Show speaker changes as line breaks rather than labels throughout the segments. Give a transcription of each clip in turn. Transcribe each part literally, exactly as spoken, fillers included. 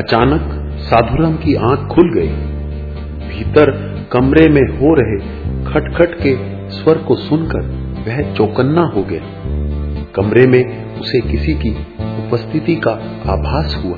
अचानक साधुराम की आंख खुल गई। भीतर कमरे में हो रहे खटखट के स्वर को सुनकर वह चौकन्ना हो गया। कमरे में उसे किसी की उपस्थिति का आभास हुआ।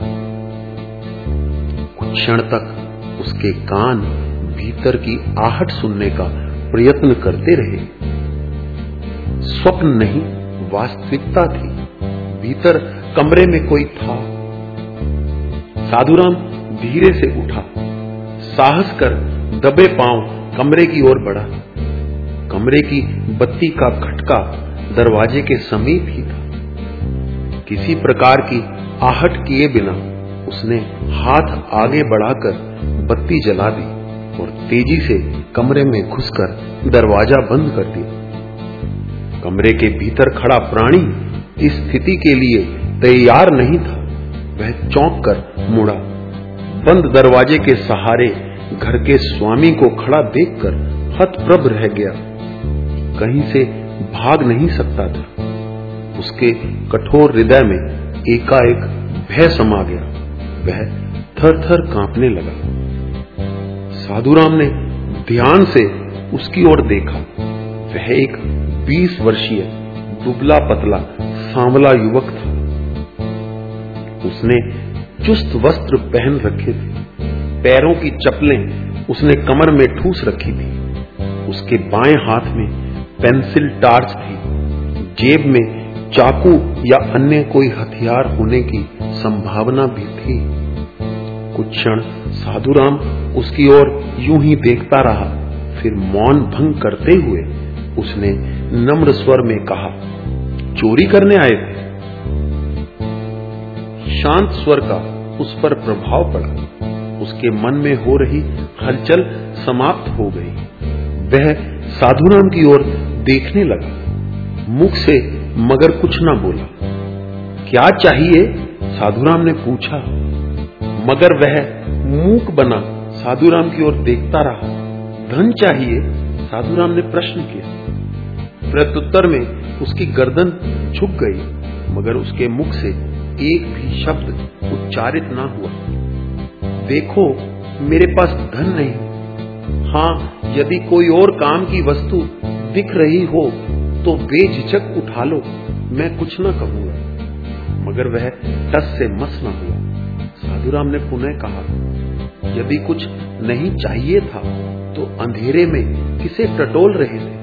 कुछ क्षण तक उसके कान भीतर की आहट सुनने का प्रयत्न करते रहे। स्वप्न नहीं, वास्तविकता थी। भीतर कमरे में कोई था। साधुराम धीरे से उठा, साहस कर दबे पांव कमरे की ओर बढ़ा। कमरे की बत्ती का खटका दरवाजे के समीप ही था। किसी प्रकार की आहट किए बिना उसने हाथ आगे बढ़ाकर बत्ती जला दी और तेजी से कमरे में घुसकर दरवाजा बंद कर दिया। कमरे के भीतर खड़ा प्राणी इस स्थिति के लिए तैयार नहीं था। वह चौंक कर मुड़ा। बंद दरवाजे के सहारे घर के स्वामी को खड़ा देखकर हतप्रभ रह गया। कहीं से भाग नहीं सकता था। उसके कठोर हृदय में एकाएक भय समा गया। वह थर थर कांपने लगा। साधुराम ने ध्यान से उसकी ओर देखा। वह एक बीस वर्षीय दुबला पतला सांवला युवक था। उसने चुस्त वस्त्र पहन रखे थे। पैरों की चप्पलें उसने कमर में ठूस रखी थी। उसके बाएं हाथ में पेंसिल टार्च थी। जेब में चाकू या अन्य कोई हथियार होने की संभावना भी थी। कुछ क्षण साधुराम उसकी ओर यूं ही देखता रहा। फिर मौन भंग करते हुए उसने नम्र स्वर में कहा, चोरी करने आए थे? शांत स्वर का उस पर प्रभाव पड़ा। उसके मन में हो रही हलचल समाप्त हो गई। वह साधुराम की ओर देखने लगा, मुख से मगर कुछ न बोला। क्या चाहिए? साधुराम ने पूछा, मगर वह मूक बना साधुराम की ओर देखता रहा। धन चाहिए? साधुराम ने प्रश्न किया। प्रत्युत्तर में उसकी गर्दन झुक गई, मगर उसके मुख से एक भी शब्द उच्चारित ना हुआ। देखो, मेरे पास धन नहीं। हाँ, यदि कोई और काम की वस्तु दिख रही हो तो बेझिझक उठा लो, मैं कुछ न कहूंगा। मगर वह टस से मस न हुआ। साधुराम ने पुनः कहा, यदि कुछ नहीं चाहिए था तो अंधेरे में किसे टटोल रहे थे?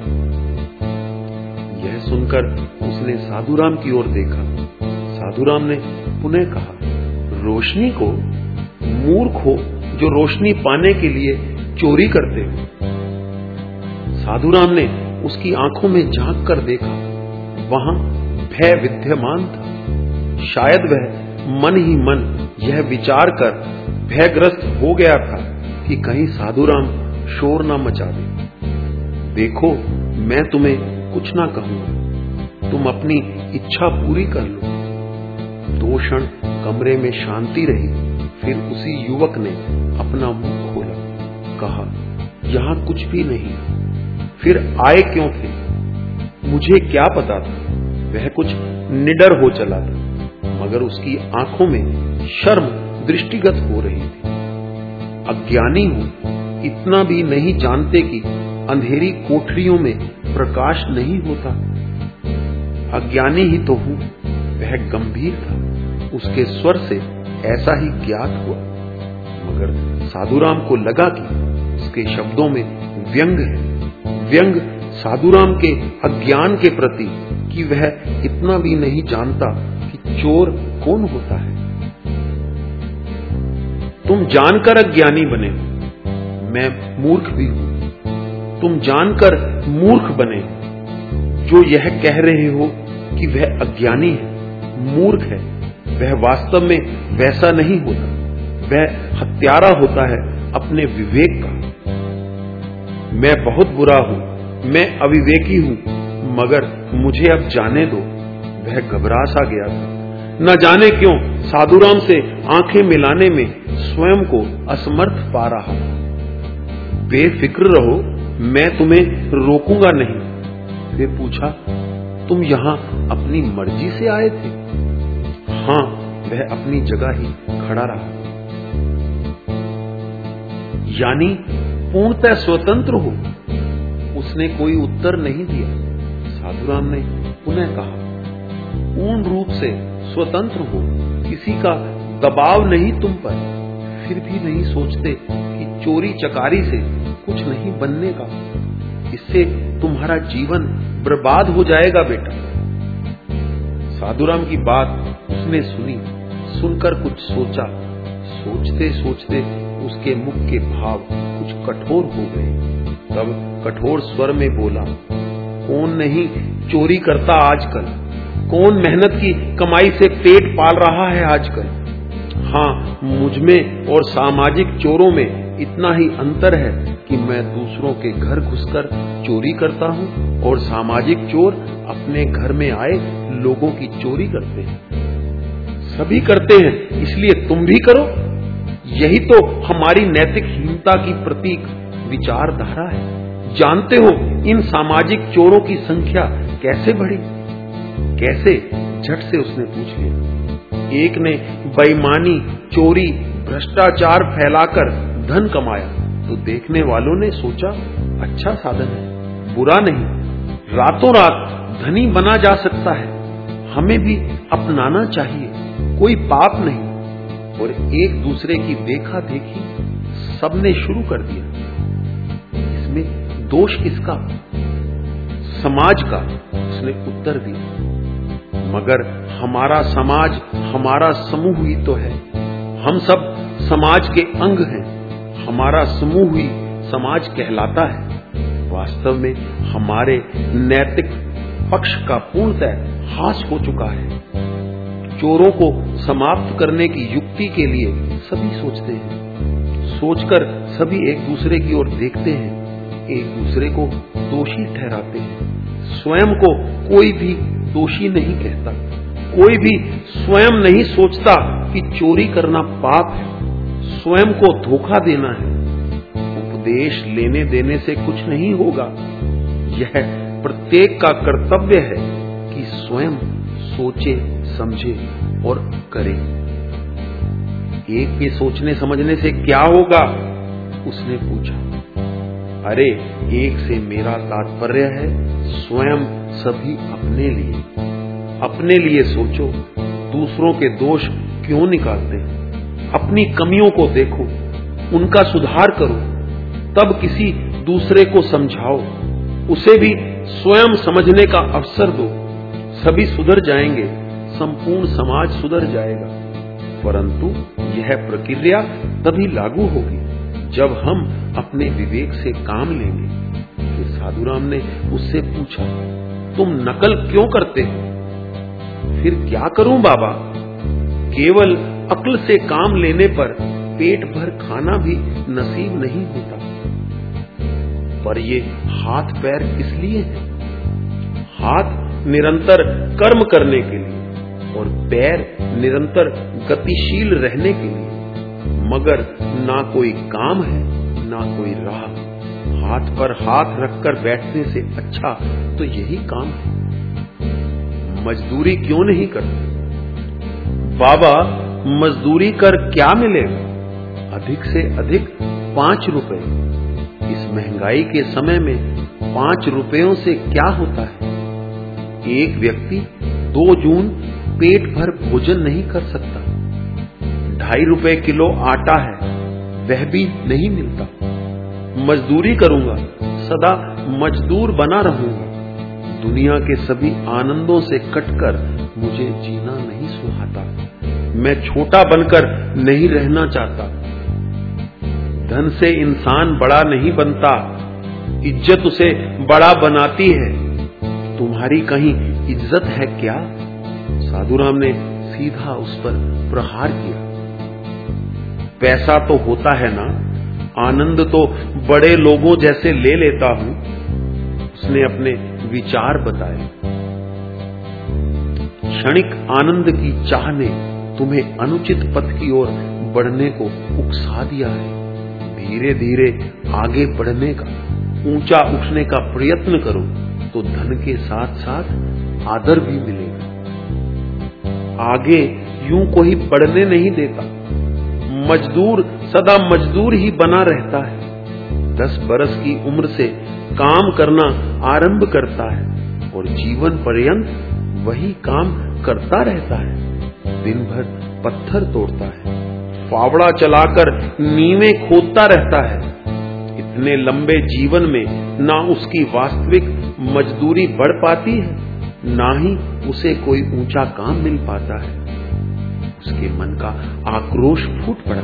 यह सुनकर उसने साधुराम की ओर देखा। साधुराम ने पुनः कहा, रोशनी को? मूर्ख हो जो रोशनी पाने के लिए चोरी करते हो। साधुराम ने उसकी आंखों में झांक कर देखा। वहां भय विद्यमान था। शायद वह मन ही मन यह विचार कर भयग्रस्त हो गया था कि कहीं साधुराम शोर ना मचा दे। देखो, मैं तुम्हें कुछ ना कहूंगा, तुम अपनी इच्छा पूरी कर लो। दो क्षण कमरे में शांति रही। फिर उसी युवक ने अपना मुंह खोला, कहा, यहां कुछ भी नहीं। फिर आए क्यों थे? मुझे क्या पता था। वह कुछ निडर हो चला था, मगर उसकी आंखों में शर्म दृष्टिगत हो रही थी। अज्ञानी हूं, इतना भी नहीं जानते कि अंधेरी कोठरियों में प्रकाश नहीं होता। अज्ञानी ही तो हूं। वह गंभीर था। उसके स्वर से ऐसा ही ज्ञात हुआ, मगर साधुराम को लगा कि उसके शब्दों में व्यंग है। व्यंग साधुराम के अज्ञान के प्रति कि वह इतना भी नहीं जानता कि चोर कौन होता है। तुम जानकर अज्ञानी बने हो, मैं मूर्ख भी हूं। तुम जानकर मूर्ख बने जो यह कह रहे हो कि वह अज्ञानी है, मूर्ख है। वह वास्तव में वैसा नहीं होता। वह हत्यारा होता है अपने विवेक का। मैं बहुत बुरा हूं, मैं अविवेकी हूं, मगर मुझे अब जाने दो। वह घबरा सा गया था। न जाने क्यों साधुराम से आंखें मिलाने में स्वयं को असमर्थ पा रहा। बेफिक्र रहो, मैं तुम्हें रोकूंगा नहीं। फिर पूछा, तुम यहां अपनी मर्जी से आए थे? हाँ, वह अपनी जगह ही खड़ा रहा। यानी पूर्णतः स्वतंत्र हो? उसने कोई उत्तर नहीं दिया। साधुराम ने पुनः कहा, पूर्ण रूप से स्वतंत्र हो, किसी का दबाव नहीं तुम पर। फिर भी नहीं सोचते कि चोरी चकारी से कुछ नहीं बनने का, इससे तुम्हारा जीवन बर्बाद हो जाएगा बेटा। साधुराम की बात उसने सुनी, सुनकर कुछ सोचा। सोचते सोचते उसके मुख के भाव कुछ कठोर हो गए। तब कठोर स्वर में बोला, कौन नहीं चोरी करता आजकल? कौन मेहनत की कमाई से पेट पाल रहा है आजकल? हाँ, मुझमें और सामाजिक चोरों में इतना ही अंतर है कि मैं दूसरों के घर घुसकर चोरी करता हूँ और सामाजिक चोर अपने घर में आए लोगों की चोरी करते हैं। सभी करते हैं, इसलिए तुम भी करो। यही तो हमारी नैतिक हीनता की प्रतीक विचारधारा है। जानते हो इन सामाजिक चोरों की संख्या कैसे बढ़ी? कैसे? झट से उसने पूछ लिया। एक ने बेईमानी, चोरी, भ्रष्टाचार फैलाकर धन कमाया तो देखने वालों ने सोचा अच्छा साधन है, बुरा नहीं, रातों रात धनी बना जा सकता है, हमें भी अपनाना चाहिए, कोई पाप नहीं। और एक दूसरे की देखा देखी सबने शुरू कर दिया। इसमें दोष किसका? समाज का, उसने उत्तर दिया। मगर हमारा समाज हमारा समूह ही तो है। हम सब समाज के अंग हैं। हमारा समूह ही समाज कहलाता है। वास्तव में हमारे नैतिक पक्ष का पूर्णतः हास हो चुका है। चोरों को समाप्त करने की युक्ति के लिए सभी सोचते हैं। सोचकर सभी एक दूसरे की ओर देखते हैं, एक दूसरे को दोषी ठहराते हैं। स्वयं को कोई भी दोषी नहीं कहता। कोई भी स्वयं नहीं सोचता कि चोरी करना पाप है, स्वयं को धोखा देना है। उपदेश लेने देने से कुछ नहीं होगा। यह प्रत्येक का कर्तव्य है कि स्वयं सोचे, समझे और करे। एक के सोचने समझने से क्या होगा? उसने पूछा। अरे, एक से मेरा तात्पर्य है स्वयं सभी अपने लिए। अपने लिए सोचो, दूसरों के दोष क्यों निकालते हैं? अपनी कमियों को देखो, उनका सुधार करो, तब किसी दूसरे को समझाओ, उसे भी स्वयं समझने का अवसर दो। सभी सुधर जाएंगे, संपूर्ण समाज सुधर जाएगा। परंतु यह प्रक्रिया तभी लागू होगी जब हम अपने विवेक से काम लेंगे। फिर साधुराम ने उससे पूछा, तुम नकल क्यों करते हो? फिर क्या करूं बाबा? केवल अक्ल से काम लेने पर पेट भर खाना भी नसीब नहीं होता। पर ये हाथ पैर किस लिए है? हाथ निरंतर कर्म करने के लिए और पैर निरंतर गतिशील रहने के लिए। मगर ना कोई काम है, ना कोई राह। हाथ पर हाथ रखकर बैठने से अच्छा तो यही काम है। मजदूरी क्यों नहीं करते? बाबा, मजदूरी कर क्या मिलेगा? अधिक से अधिक पांच रुपए। इस महंगाई के समय में पांच रुपयों से क्या होता है? एक व्यक्ति दो जून पेट भर भोजन नहीं कर सकता। ढाई रुपए किलो आटा है, वह भी नहीं मिलता। मजदूरी करूंगा, सदा मजदूर बना रहूंगा। दुनिया के सभी आनंदों से कटकर मुझे जीना नहीं सुहाता। मैं छोटा बनकर नहीं रहना चाहता। धन से इंसान बड़ा नहीं बनता, इज्जत उसे बड़ा बनाती है। तुम्हारी कहीं इज्जत है क्या? साधुराम ने सीधा उस पर प्रहार किया। पैसा तो होता है ना, आनंद तो बड़े लोगों जैसे ले लेता हूं। उसने अपने विचार बताए। क्षणिक आनंद की चाह ने तुम्हें अनुचित पथ की ओर बढ़ने को उकसा दिया है। धीरे धीरे आगे बढ़ने का, ऊंचा उठने का प्रयत्न करो तो धन के साथ साथ आदर भी मिलेगा। आगे यूं कोई बढ़ने नहीं देता। मजदूर सदा मजदूर ही बना रहता है। दस बरस की उम्र से काम करना आरंभ करता है और जीवन पर्यंत वही काम करता रहता है। दिन भर पत्थर तोड़ता है, फावड़ा चलाकर नींवें खोदता रहता है। इतने लंबे जीवन में ना उसकी वास्तविक मजदूरी बढ़ पाती है, ना ही उसे कोई ऊंचा काम मिल पाता है। उसके मन का आक्रोश फूट पड़ा।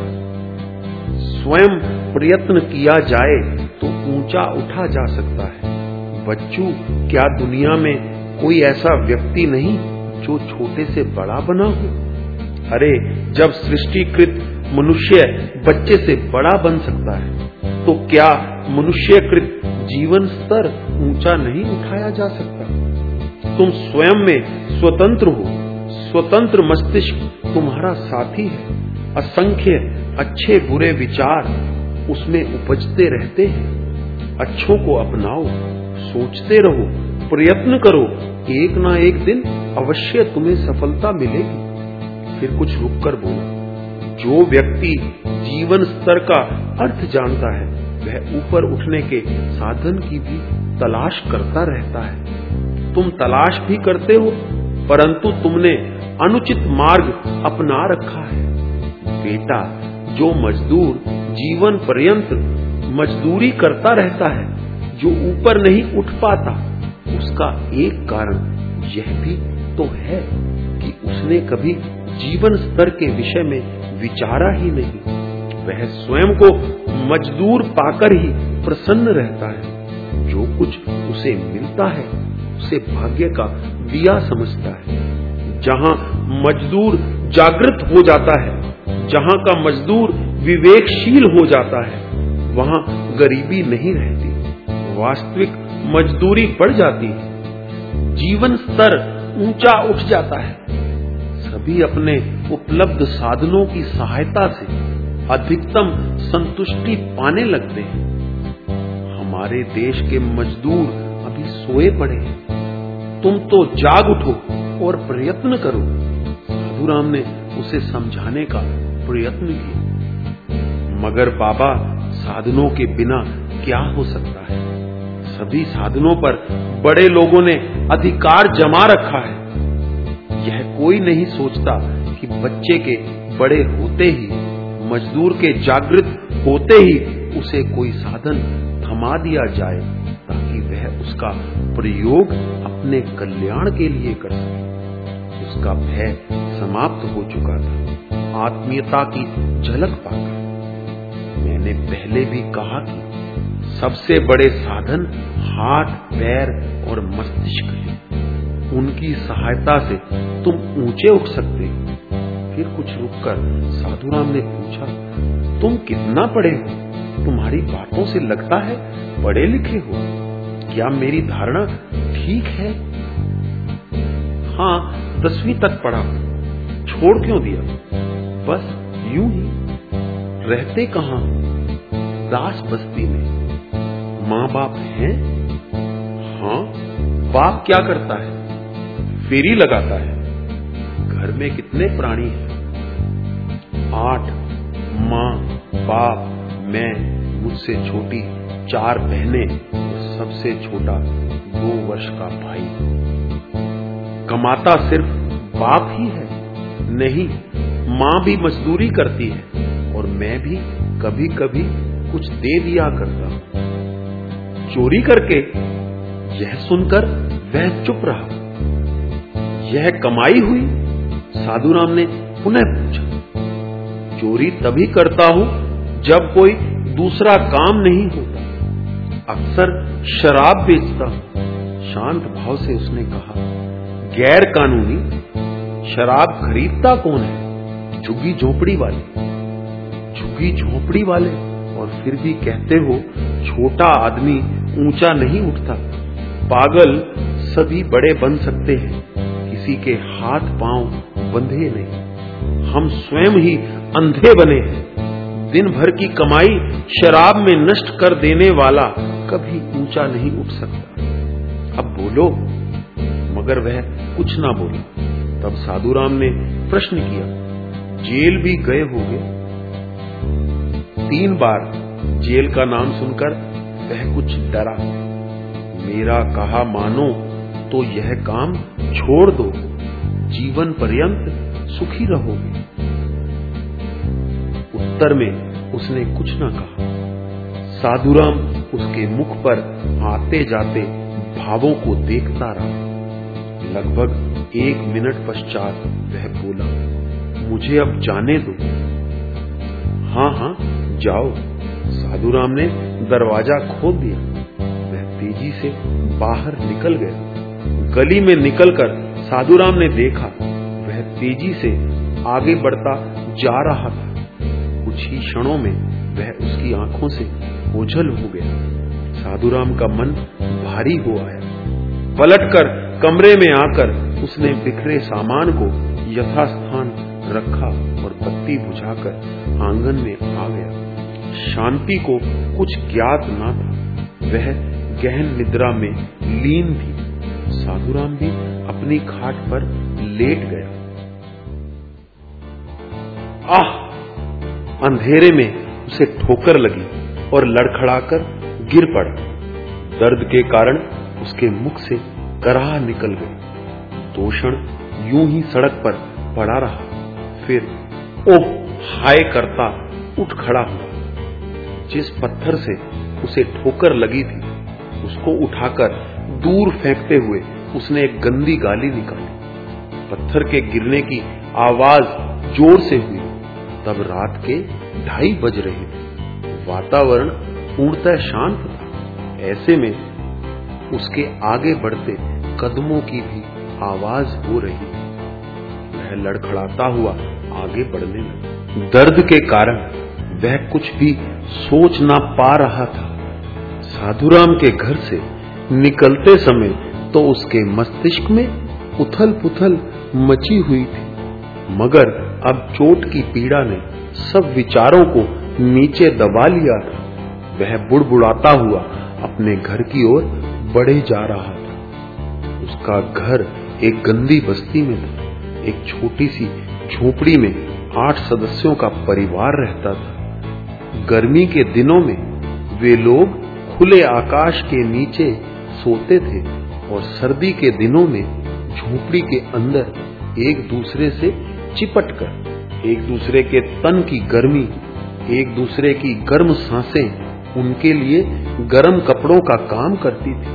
स्वयं प्रयत्न किया जाए तो ऊंचा उठा जा सकता है। बच्चों, क्या दुनिया में कोई ऐसा व्यक्ति नहीं जो छोटे से बड़ा बना हो? अरे, जब सृष्टिकृत मनुष्य बच्चे से बड़ा बन सकता है तो क्या मनुष्यकृत जीवन स्तर ऊंचा नहीं उठाया जा सकता? तुम स्वयं में स्वतंत्र हो। स्वतंत्र मस्तिष्क तुम्हारा साथी है। असंख्य अच्छे बुरे विचार उसमें उपजते रहते हैं। अच्छों को अपनाओ, सोचते रहो, प्रयत्न करो। एक ना एक दिन अवश्य तुम्हें सफलता मिलेगी। फिर कुछ रुक कर बोलो। जो व्यक्ति जीवन स्तर का अर्थ जानता है वह ऊपर उठने के साधन की भी तलाश करता रहता है। तुम तलाश भी करते हो, परंतु तुमने अनुचित मार्ग अपना रखा है। बेटा, जो मजदूर जीवन पर्यंत मजदूरी करता रहता है, जो ऊपर नहीं उठ पाता, उसका एक कारण यह भी तो है कि उसने कभी जीवन स्तर के विषय में विचारा ही नहीं। वह स्वयं को मजदूर पाकर ही प्रसन्न रहता है। जो कुछ उसे मिलता है उसे भाग्य का दिया समझता है। जहां मजदूर जागृत हो जाता है, जहां का मजदूर विवेकशील हो जाता है, वहां गरीबी नहीं रहती, वास्तविक मजदूरी बढ़ जाती है, जीवन स्तर ऊंचा उठ जाता है। सभी अपने उपलब्ध साधनों की सहायता से अधिकतम संतुष्टि पाने लगते हैं। हमारे देश के मजदूर अभी सोए पड़े हैं। तुम तो जाग उठो और प्रयत्न करो। साधुराम ने उसे समझाने का प्रयत्न किया। मगर बाबा, साधनों के बिना क्या हो सकता है? सभी साधनों पर बड़े लोगों ने अधिकार जमा रखा है। यह कोई नहीं सोचता कि बच्चे के बड़े होते ही, मजदूर के जागृत होते ही उसे कोई साधन थमा दिया जाए ताकि वह उसका प्रयोग अपने कल्याण के लिए कर सके। उसका भय समाप्त हो चुका था। आत्मीयता की झलक पाकर मैंने पहले भी कहा कि सबसे बड़े साधन हाथ, पैर और मस्तिष्क है। उनकी सहायता से तुम ऊंचे उठ सकते हो। फिर कुछ रुककर साधुराम ने पूछा, तुम कितना पढ़े हो? तुम्हारी बातों से लगता है पढ़े लिखे हो। क्या मेरी धारणा ठीक है? हाँ, दसवीं तक पढ़ा। छोड़ क्यों दिया? बस यूं ही। रहते कहाँ? दास बस्ती में। माँ बाप हैं? हाँ। बाप क्या करता है? फेरी लगाता है। घर में कितने प्राणी हैं? आठ। माँ, बाप, मैं, मुझसे छोटी चार बहनें और सबसे छोटा दो वर्ष का भाई। कमाता सिर्फ बाप ही है? नहीं, माँ भी मजदूरी करती है और मैं भी कभी कभी कुछ दे दिया करता हूं। चोरी करके? यह सुनकर वह चुप रहा। यह कमाई हुई? साधुराम ने पुनः पूछा। चोरी तभी करता हूं जब कोई दूसरा काम नहीं होता। अक्सर शराब बेचता हूं। शांत भाव से उसने कहा। गैर कानूनी? शराब खरीदता कौन है? झुग्गी झोपड़ी वाले। झुग्गी झोपड़ी वाले? और फिर भी कहते हो छोटा आदमी ऊंचा नहीं उठता। पागल, सभी बड़े बन सकते हैं, किसी के हाथ पांव बंधे नहीं। हम स्वयं ही अंधे बने हैं। दिन भर की कमाई शराब में नष्ट कर देने वाला कभी ऊंचा नहीं उठ सकता। अब बोलो। मगर वह कुछ ना बोला। तब साधुराम ने प्रश्न किया, जेल भी गए होगे? तीन बार जेल का नाम सुनकर वह कुछ डरा। मेरा कहा मानो तो यह काम छोड़ दो, जीवन पर्यंत सुखी रहोगे। उत्तर में उसने कुछ न कहा। साधुराम उसके मुख पर आते जाते भावों को देखता रहा। लगभग एक मिनट पश्चात वह बोला, मुझे अब जाने दो। हाँ हाँ जाओ। साधुराम ने दरवाजा खोल दिया। वह तेजी से बाहर निकल गया। गली में निकलकर साधुराम ने देखा वह तेजी से आगे बढ़ता जा रहा था। कुछ ही क्षणों में वह उसकी आंखों से ओझल हो गया। साधुराम का मन भारी हो आया। पलटकर कमरे में आकर उसने बिखरे सामान को यथास्थान रखा और बत्ती बुझाकर आंगन में आ गया। शांति को कुछ ज्ञात न था। वह गहन निद्रा में लीन थी। साधुराम भी अपनी खाट पर लेट गया। आह! अंधेरे में उसे ठोकर लगी और लड़खड़ाकर गिर पड़ा। दर्द के कारण उसके मुख से कराह निकल गई। दो क्षण यूं ही सड़क पर पड़ा रहा। फिर ओह हाय करता उठ खड़ा हुआ। जिस पत्थर से उसे ठोकर लगी थी उसको उठाकर दूर फेंकते हुए उसने एक गंदी गाली निकाली। पत्थर के गिरने की आवाज जोर से हुई। तब रात के ढाई बज रहे थे। वातावरण पूर्णतः शांत था। ऐसे में उसके आगे बढ़ते कदमों की भी आवाज हो रही थी। वह लड़खड़ाता हुआ आगे बढ़ने लगा। दर्द के कारण वह कुछ भी सोच ना पा रहा था। साधुराम के घर से निकलते समय तो उसके मस्तिष्क में उथल पुथल मची हुई थी, मगर अब चोट की पीड़ा ने सब विचारों को नीचे दबा लिया था। वह बुड़बुड़ाता हुआ अपने घर की ओर बढ़े जा रहा था। उसका घर एक गंदी बस्ती में था। एक छोटी सी झोपड़ी में आठ सदस्यों का परिवार रहता था। गर्मी के दिनों में वे लोग खुले आकाश के नीचे सोते थे और सर्दी के दिनों में झोपड़ी के अंदर एक दूसरे से चिपटकर एक दूसरे के तन की गर्मी, एक दूसरे की गर्म सांसें उनके लिए गर्म कपड़ों का काम करती थी।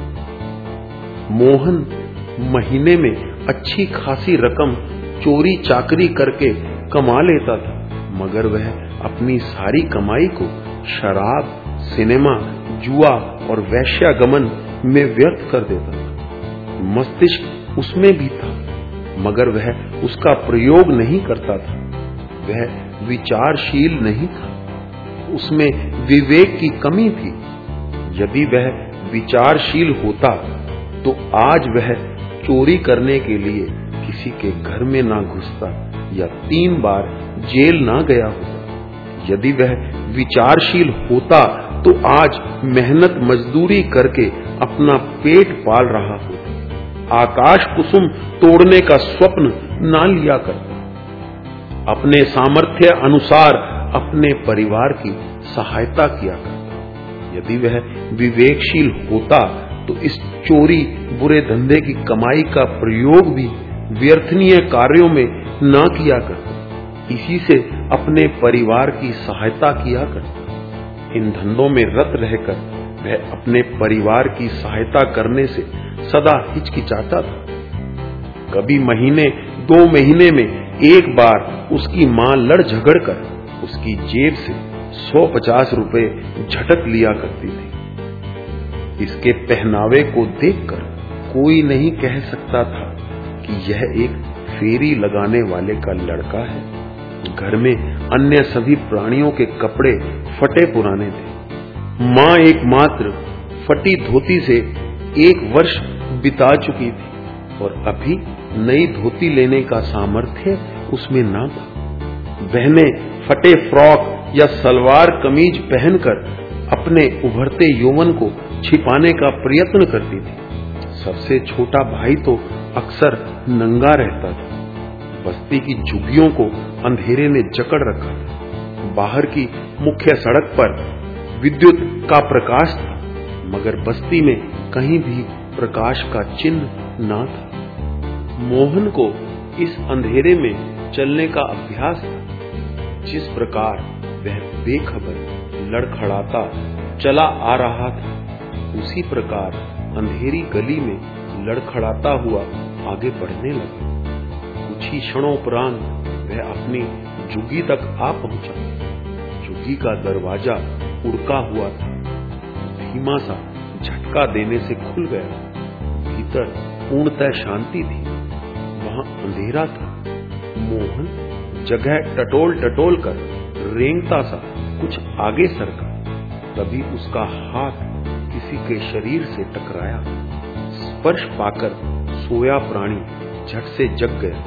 मोहन महीने में अच्छी खासी रकम चोरी चाकरी करके कमा लेता था, मगर वह अपनी सारी कमाई को शराब, सिनेमा, जुआ और वैश्यागमन में व्यर्थ कर देता था। मस्तिष्क उसमें भी था, मगर वह उसका प्रयोग नहीं करता था। वह विचारशील नहीं था। उसमें विवेक की कमी थी। यदि वह विचारशील होता तो आज वह चोरी करने के लिए किसी के घर में ना घुसता या तीन बार जेल ना गया होता। यदि वह विचारशील होता तो आज मेहनत मजदूरी करके अपना पेट पाल रहा होता। आकाश कुसुम तोड़ने का स्वप्न ना लिया करता। अपने सामर्थ्य अनुसार अपने परिवार की सहायता किया करता। यदि वह विवेकशील होता तो इस चोरी बुरे धंधे की कमाई का प्रयोग भी व्यर्थनीय कार्यों में ना किया करता। इसी से अपने परिवार की सहायता किया करता। इन धंधों में रत रहकर वह अपने परिवार की सहायता करने से सदा हिचकिचाता था। कभी महीने दो महीने में एक बार उसकी मां लड़ झगड़ कर उसकी जेब से सौ पचास रुपए झटक लिया करती थी। इसके पहनावे को देखकर कोई नहीं कह सकता था कि यह एक फेरी लगाने वाले का लड़का है। घर में अन्य सभी प्राणियों के कपड़े फटे पुराने थे। मां एकमात्र फटी धोती से एक वर्ष बिता चुकी थी और अभी नई धोती लेने का सामर्थ्य उसमें ना था। बहनें फटे फ्रॉक या सलवार कमीज पहनकर अपने उभरते यौवन को छिपाने का प्रयत्न करती थी। सबसे छोटा भाई तो अक्सर नंगा रहता था। बस्ती की झुग्गियों को अंधेरे ने जकड़ रखा था। बाहर की मुख्य सड़क पर विद्युत का प्रकाश था, मगर बस्ती में कहीं भी प्रकाश का चिन्ह ना था। मोहन को इस अंधेरे में चलने का अभ्यास था। जिस प्रकार वह बेखबर लड़खड़ाता चला आ रहा था, उसी प्रकार अंधेरी गली में लड़खड़ाता हुआ आगे बढ़ने लगा। कुछ ही क्षणोपरांत वह अपनी झुग्गी तक आ पहुंचा। झुग्गी का दरवाजा उड़का हुआ था, धीमा सा झटका देने से खुल गया। भीतर पूर्णतः शांति थी, वहां अंधेरा था। मोहन जगह टटोल टटोल कर रेंगता सा कुछ आगे सरका। तभी उसका हाथ किसी के शरीर से टकराया। स्पर्श पाकर सोया प्राणी झट से जग गया।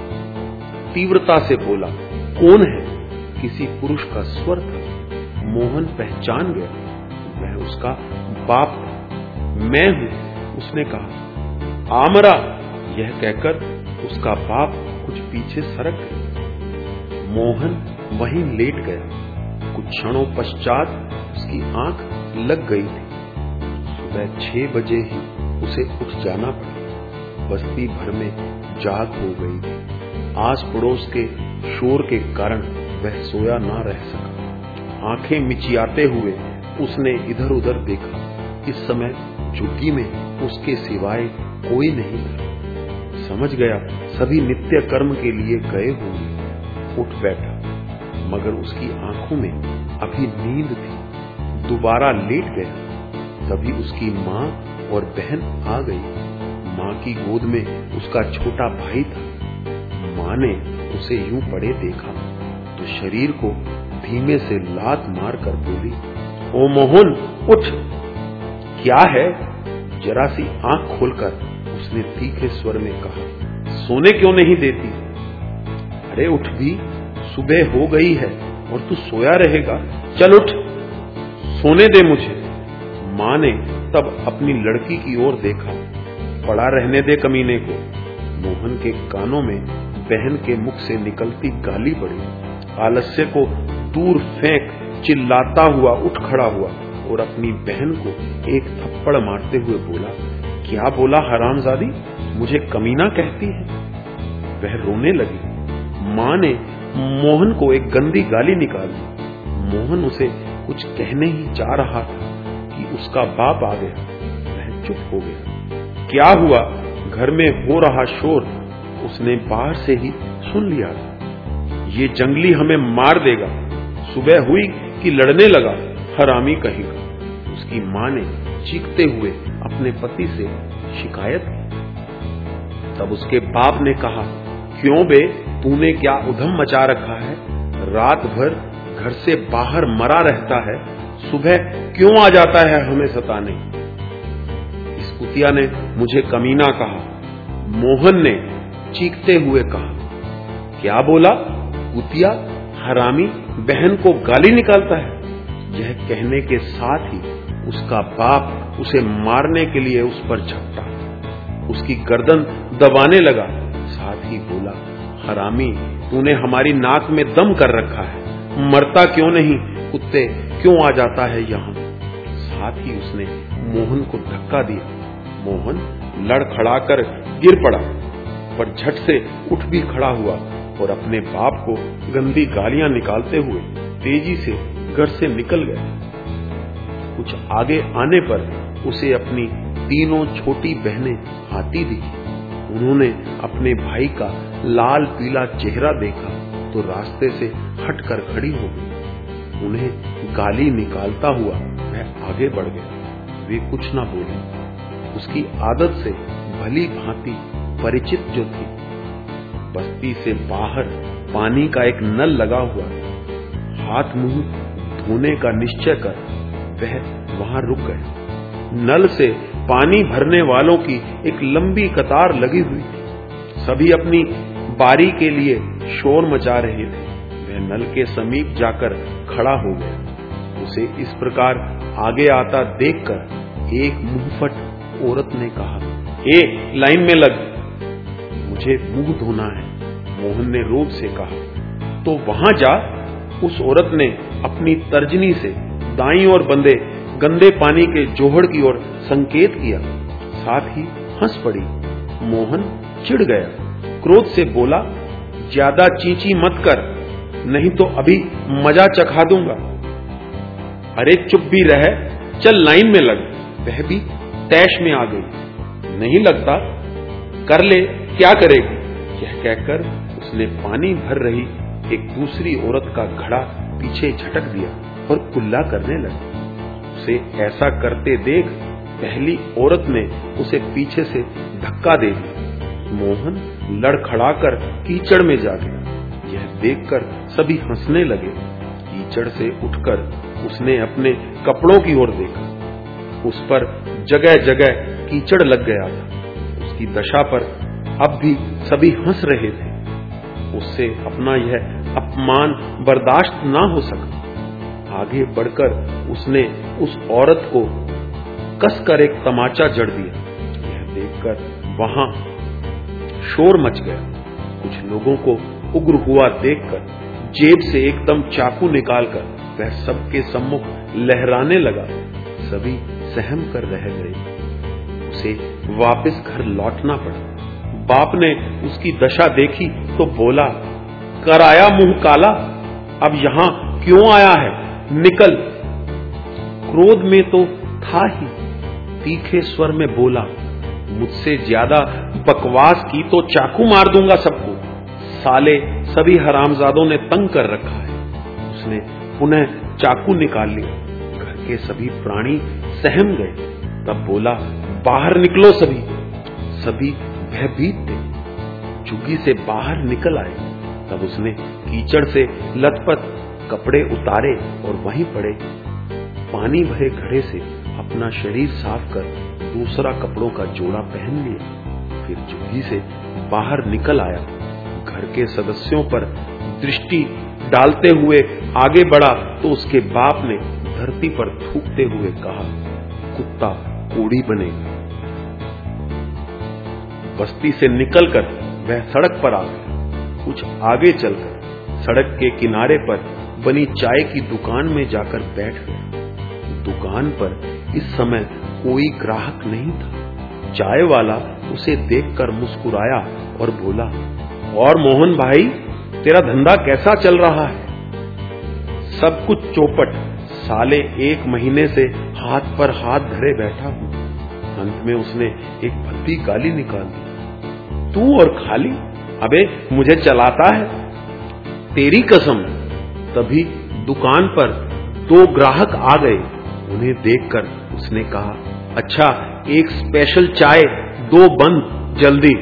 तीव्रता से बोला, कौन है? किसी पुरुष का स्वर था। मोहन पहचान गया, वह उसका बाप था। मैं हूं, उसने कहा। आमरा, यह कहकर उसका बाप कुछ पीछे सरक गया। मोहन वहीं लेट गया। कुछ क्षणों पश्चात उसकी आंख लग गई थी। सुबह छह बजे ही उसे उठ जाना पड़ा। बस्ती भर में जाग हो गई थी। आस पड़ोस के शोर के कारण वह सोया ना रह सका। आंखें मिचियाते हुए उसने इधर उधर देखा। इस समय झुग्गी में उसके सिवाय कोई नहीं था। समझ गया सभी नित्य कर्म के लिए गए होंगे। उठ बैठा, मगर उसकी आंखों में अभी नींद थी। दोबारा लेट गया। तभी उसकी माँ और बहन आ गई। माँ की गोद में उसका छोटा भाई था। माँ ने उसे यूं पड़े देखा तो शरीर को धीमे से लात मार कर बोली, ओ मोहन, उठ। क्या है? जरा सी आंख खोलकर उसने तीखे स्वर में कहा। सोने क्यों नहीं देती? अरे उठ भी, सुबह हो गई है और तू सोया रहेगा। चल उठ, सोने दे मुझे। माँ ने तब अपनी लड़की की ओर देखा। पड़ा रहने दे कमीने को। मोहन के कानों में बहन के मुख से निकलती गाली पड़ी। आलस्य को दूर फेंक चिल्लाता हुआ उठ खड़ा हुआ और अपनी बहन को एक थप्पड़ मारते हुए बोला, क्या बोला हरामजादी, मुझे कमीना कहती है? वह रोने लगी। माँ ने मोहन को एक गंदी गाली निकाली। मोहन उसे कुछ कहने ही जा रहा था कि उसका बाप आ गया। वह चुप हो गया। क्या हुआ? घर में हो रहा शोर उसने बाहर से ही सुन लिया था। ये जंगली हमें मार देगा। सुबह हुई कि लड़ने लगा, हरामी कहेगा। उसकी माँ ने चीखते हुए अपने पति से शिकायत की। तब उसके बाप ने कहा, क्यों बे, तूने क्या उधम मचा रखा है? रात भर घर से बाहर मरा रहता है, सुबह क्यों आ जाता है हमें सताने? इस कुतिया ने मुझे कमीना कहा। मोहन ने चीखते हुए कहा। क्या बोला? कुतिया, हरामी, बहन को गाली निकालता है। यह कहने के साथ ही उसका बाप उसे मारने के लिए उस पर झपटा। उसकी गर्दन दबाने लगा। साथ ही बोला, हरामी, तूने हमारी नाक में दम कर रखा है। मरता क्यों नहीं? कुत्ते, क्यों आ जाता है यहाँ? साथ ही उसने मोहन को धक्का दिया। मोहन लड़खड़ाकर गिर पड़ा, पर झट से उठ भी खड़ा हुआ और अपने बाप को गंदी गालियां निकालते हुए तेजी से घर से निकल गया। कुछ आगे आने पर उसे अपनी तीनों छोटी बहनें आती दिखी। उन्होंने अपने भाई का लाल पीला चेहरा देखा तो रास्ते से हटकर खड़ी हो गई। उन्हें गाली निकालता हुआ वह आगे बढ़ गया। वे कुछ न बोले। उसकी आदत से भली भांति परिचित जो थी। बस्ती से बाहर पानी का एक नल लगा हुआ। हाथ मुंह धोने का निश्चय कर वह वहां रुक गया। नल से पानी भरने वालों की एक लंबी कतार लगी हुई थी। सभी अपनी बारी के लिए शोर मचा रहे थे। वह नल के समीप जाकर खड़ा हो गया। उसे इस प्रकार आगे आता देखकर एक मुंहफट औरत ने कहा, ए, लाइन में लग, मुझे मुंह धोना है। मोहन ने रोब से कहा, तो वहां जा, उस औरत ने अपनी तर्जनी से दाईं ओर बंधे गंदे पानी के जोहड़ की ओर संकेत किया, साथ ही हंस पड़ी। मोहन चिढ़ गया, क्रोध से बोला, ज्यादा चींची मत कर, नहीं तो अभी मजा चखा दूंगा। अरे चुप भी रह, चल लाइन में लग। वह भी तैश में आ गई। नहीं लगता, कर ले, क्या करेगी? यह कहकर उसने पानी भर रही एक दूसरी औरत का घड़ा पीछे झटक दिया और कुल्ला करने लगी। उसे ऐसा करते देख पहली औरत ने उसे पीछे से धक्का दे दिया। मोहन लड़खड़ाकर कीचड़ में जा गया। यह देखकर सभी हंसने लगे। कीचड़ से उठकर उसने अपने कपड़ों की ओर देखा। उस पर जगह जगह कीचड़ लग गया था। उसकी दशा पर अब भी सभी हंस रहे थे। उससे अपना यह अपमान बर्दाश्त ना हो सका। आगे बढ़कर उसने उस औरत को कसकर एक तमाचा जड़ दिया। यह देखकर वहां शोर मच गया। कुछ लोगों को उग्र हुआ देखकर जेब से एकदम चाकू निकालकर वह सबके सम्मुख लहराने लगा। सभी सहम कर रह गए। उसे वापस घर लौटना पड़ा। बाप ने उसकी दशा देखी तो बोला, कर आया मुंह काला, अब यहां क्यों आया है? निकल। क्रोध में तो था ही, तीखे स्वर में बोला, मुझसे ज्यादा बकवास की तो चाकू मार दूंगा सबको। साले सभी हरामजादों ने तंग कर रखा है। उसने पुनः चाकू निकाल लिया। घर के सभी प्राणी सहम गए। तब बोला, बाहर निकलो सभी। सभी भयभीत थे, झुग्गी से बाहर निकल आए। तब उसने कीचड़ से लथपथ कपड़े उतारे और वहीं पड़े पानी भरे घड़े से अपना शरीर साफ कर दूसरा कपड़ों का जोड़ा पहन लिया। फिर झुग्गी से बाहर निकल आया। घर के सदस्यों पर दृष्टि डालते हुए आगे बढ़ा तो उसके बाप ने धरती पर थूकते हुए कहा, कुत्ता कोड़ी बनेगा। बस्ती से निकलकर वह सड़क पर आ गया। कुछ आगे चलकर सड़क के किनारे पर बनी चाय की दुकान में जाकर बैठ गया। दुकान पर इस समय कोई ग्राहक नहीं था। चाय वाला उसे देखकर मुस्कुराया और बोला, और मोहन भाई, तेरा धंधा कैसा चल रहा है? सब कुछ चौपट, साले एक महीने से हाथ पर हाथ धरे बैठा हूं। अंत में उसने एक भद्दी गाली निकाल दी, तू और खाली, अबे मुझे चलाता है, तेरी कसम। तभी दुकान पर दो ग्राहक आ गए। उन्हें देखकर उसने कहा, अच्छा एक स्पेशल चाय, दो बंद जल्दी।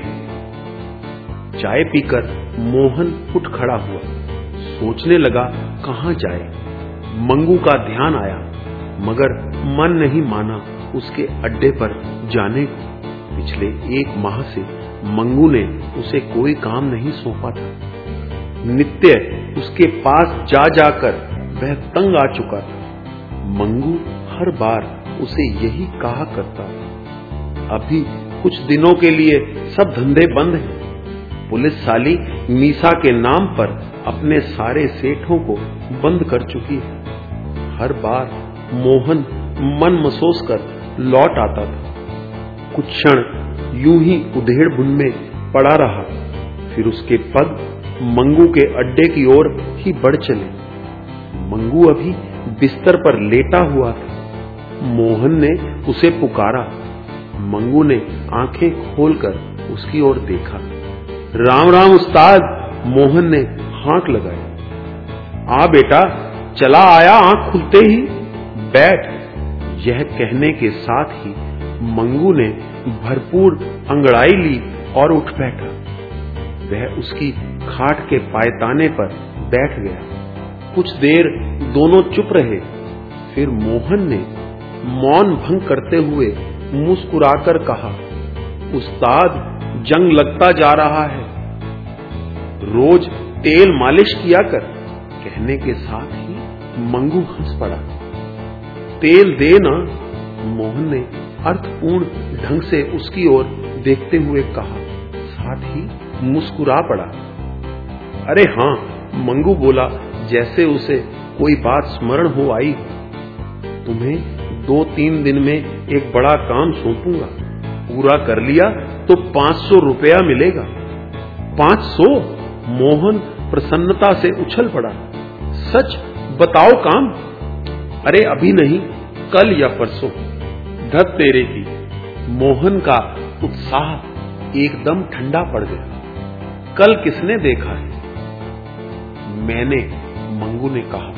चाय पीकर मोहन उठ खड़ा हुआ। सोचने लगा कहां जाए। मंगू का ध्यान आया, मगर मन नहीं माना उसके अड्डे पर जाने को। पिछले एक माह से मंगू ने उसे कोई काम नहीं सौंपा था। नित्य उसके पास जा जाकर वह तंग आ चुका था। मंगू हर बार उसे यही कहा करता था, अभी कुछ दिनों के लिए सब धंधे बंद हैं। पुलिस साली मीसा के नाम पर अपने सारे सेठों को बंद कर चुकी है। हर बार मोहन मन मसोस कर लौट आता था। कुछ क्षण यूं ही उधेड़ बुन में पड़ा रहा, फिर उसके पग मंगू के अड्डे की ओर ही बढ़ चले। मंगू अभी बिस्तर पर लेटा हुआ था। मोहन ने उसे पुकारा। मंगू ने आंखें खोलकर उसकी ओर देखा। राम राम उस्ताद, मोहन ने हांक लगाई। आ बेटा, चला आया आंख खुलते ही, बैठ। यह कहने के साथ ही मंगू ने भरपूर अंगड़ाई ली और उठ बैठा। वह उसकी खाट के पायताने पर बैठ गया। कुछ देर दोनों चुप रहे। फिर मोहन ने मौन भंग करते हुए मुस्कुराकर कहा, उस्ताद, जंग लगता जा रहा है, रोज तेल मालिश किया कर। कहने के साथ ही मंगू हंस पड़ा। तेल दे ना, मोहन ने अर्थपूर्ण ढंग से उसकी ओर देखते हुए कहा, साथ ही मुस्कुरा पड़ा। अरे हाँ, मंगू बोला, जैसे उसे कोई बात स्मरण हो आई हो। तुम्हें दो तीन दिन में एक बड़ा काम सौंपूंगा, पूरा कर लिया तो पांच सौ रुपया मिलेगा। पांच सौ? मोहन प्रसन्नता से उछल पड़ा। सच बताओ काम? अरे अभी नहीं, कल या परसों। धत तेरे की। मोहन का उत्साह एकदम ठंडा पड़ गया। कल किसने देखा है? मैंने, मंगू ने कहा।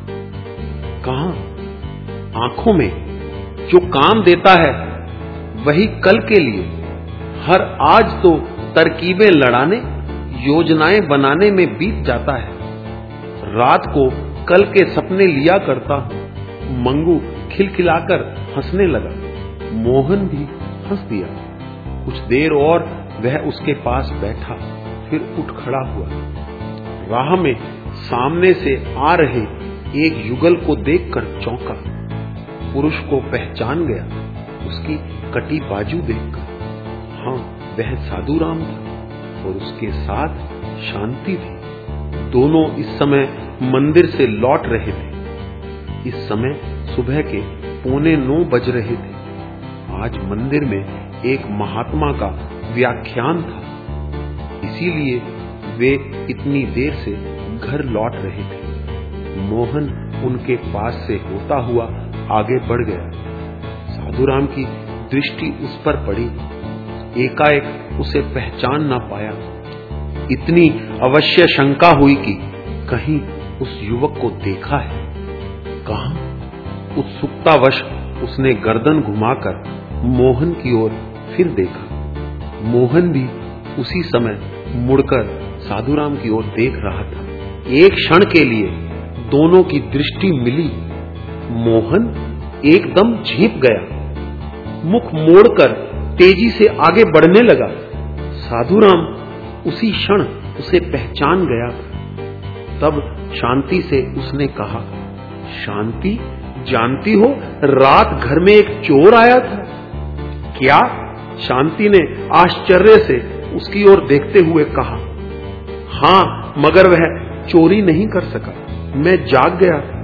कहां? आंखों में। जो काम देता है वही कल के लिए। हर आज तो तरकीबें लड़ाने, योजनाएं बनाने में बीत जाता है। रात को कल के सपने लिया करता हूं। मंगू खिलखिलाकर हंसने लगा। मोहन भी हंस दिया। कुछ देर और वह उसके पास बैठा, फिर उठ खड़ा हुआ। राह में सामने से आ रहे एक युगल को देखकर चौंका। पुरुष को पहचान गया उसकी कटी बाजू देखकर। हाँ, वह साधु राम था और उसके साथ शांति थी। दोनों इस समय मंदिर से लौट रहे थे। इस समय सुबह के पौने नौ बज रहे थे। आज मंदिर में एक महात्मा का व्याख्यान था, इसीलिए वे इतनी देर से घर लौट रहे थे। मोहन उनके पास से होता हुआ आगे बढ़ गया। साधुराम की दृष्टि उस पर पड़ी। एकाएक उसे पहचान ना पाया। इतनी अवश्य शंका हुई कि कहीं उस युवक को देखा है। कहां? उत्सुकतावश उसने गर्दन घुमाकर मोहन की ओर फिर देखा। मोहन भी उसी समय मुड़कर साधुराम की ओर देख रहा था। एक क्षण के लिए दोनों की दृष्टि मिली। मोहन एकदम झेप गया, मुख मोड़कर तेजी से आगे बढ़ने लगा। साधुराम उसी क्षण उसे पहचान गया। तब शांति से उसने कहा, शांति, जानती हो रात घर में एक चोर आया था? क्या? शांति ने आश्चर्य से उसकी ओर देखते हुए कहा। हाँ, मगर वह चोरी नहीं कर सका, मैं जाग गया था।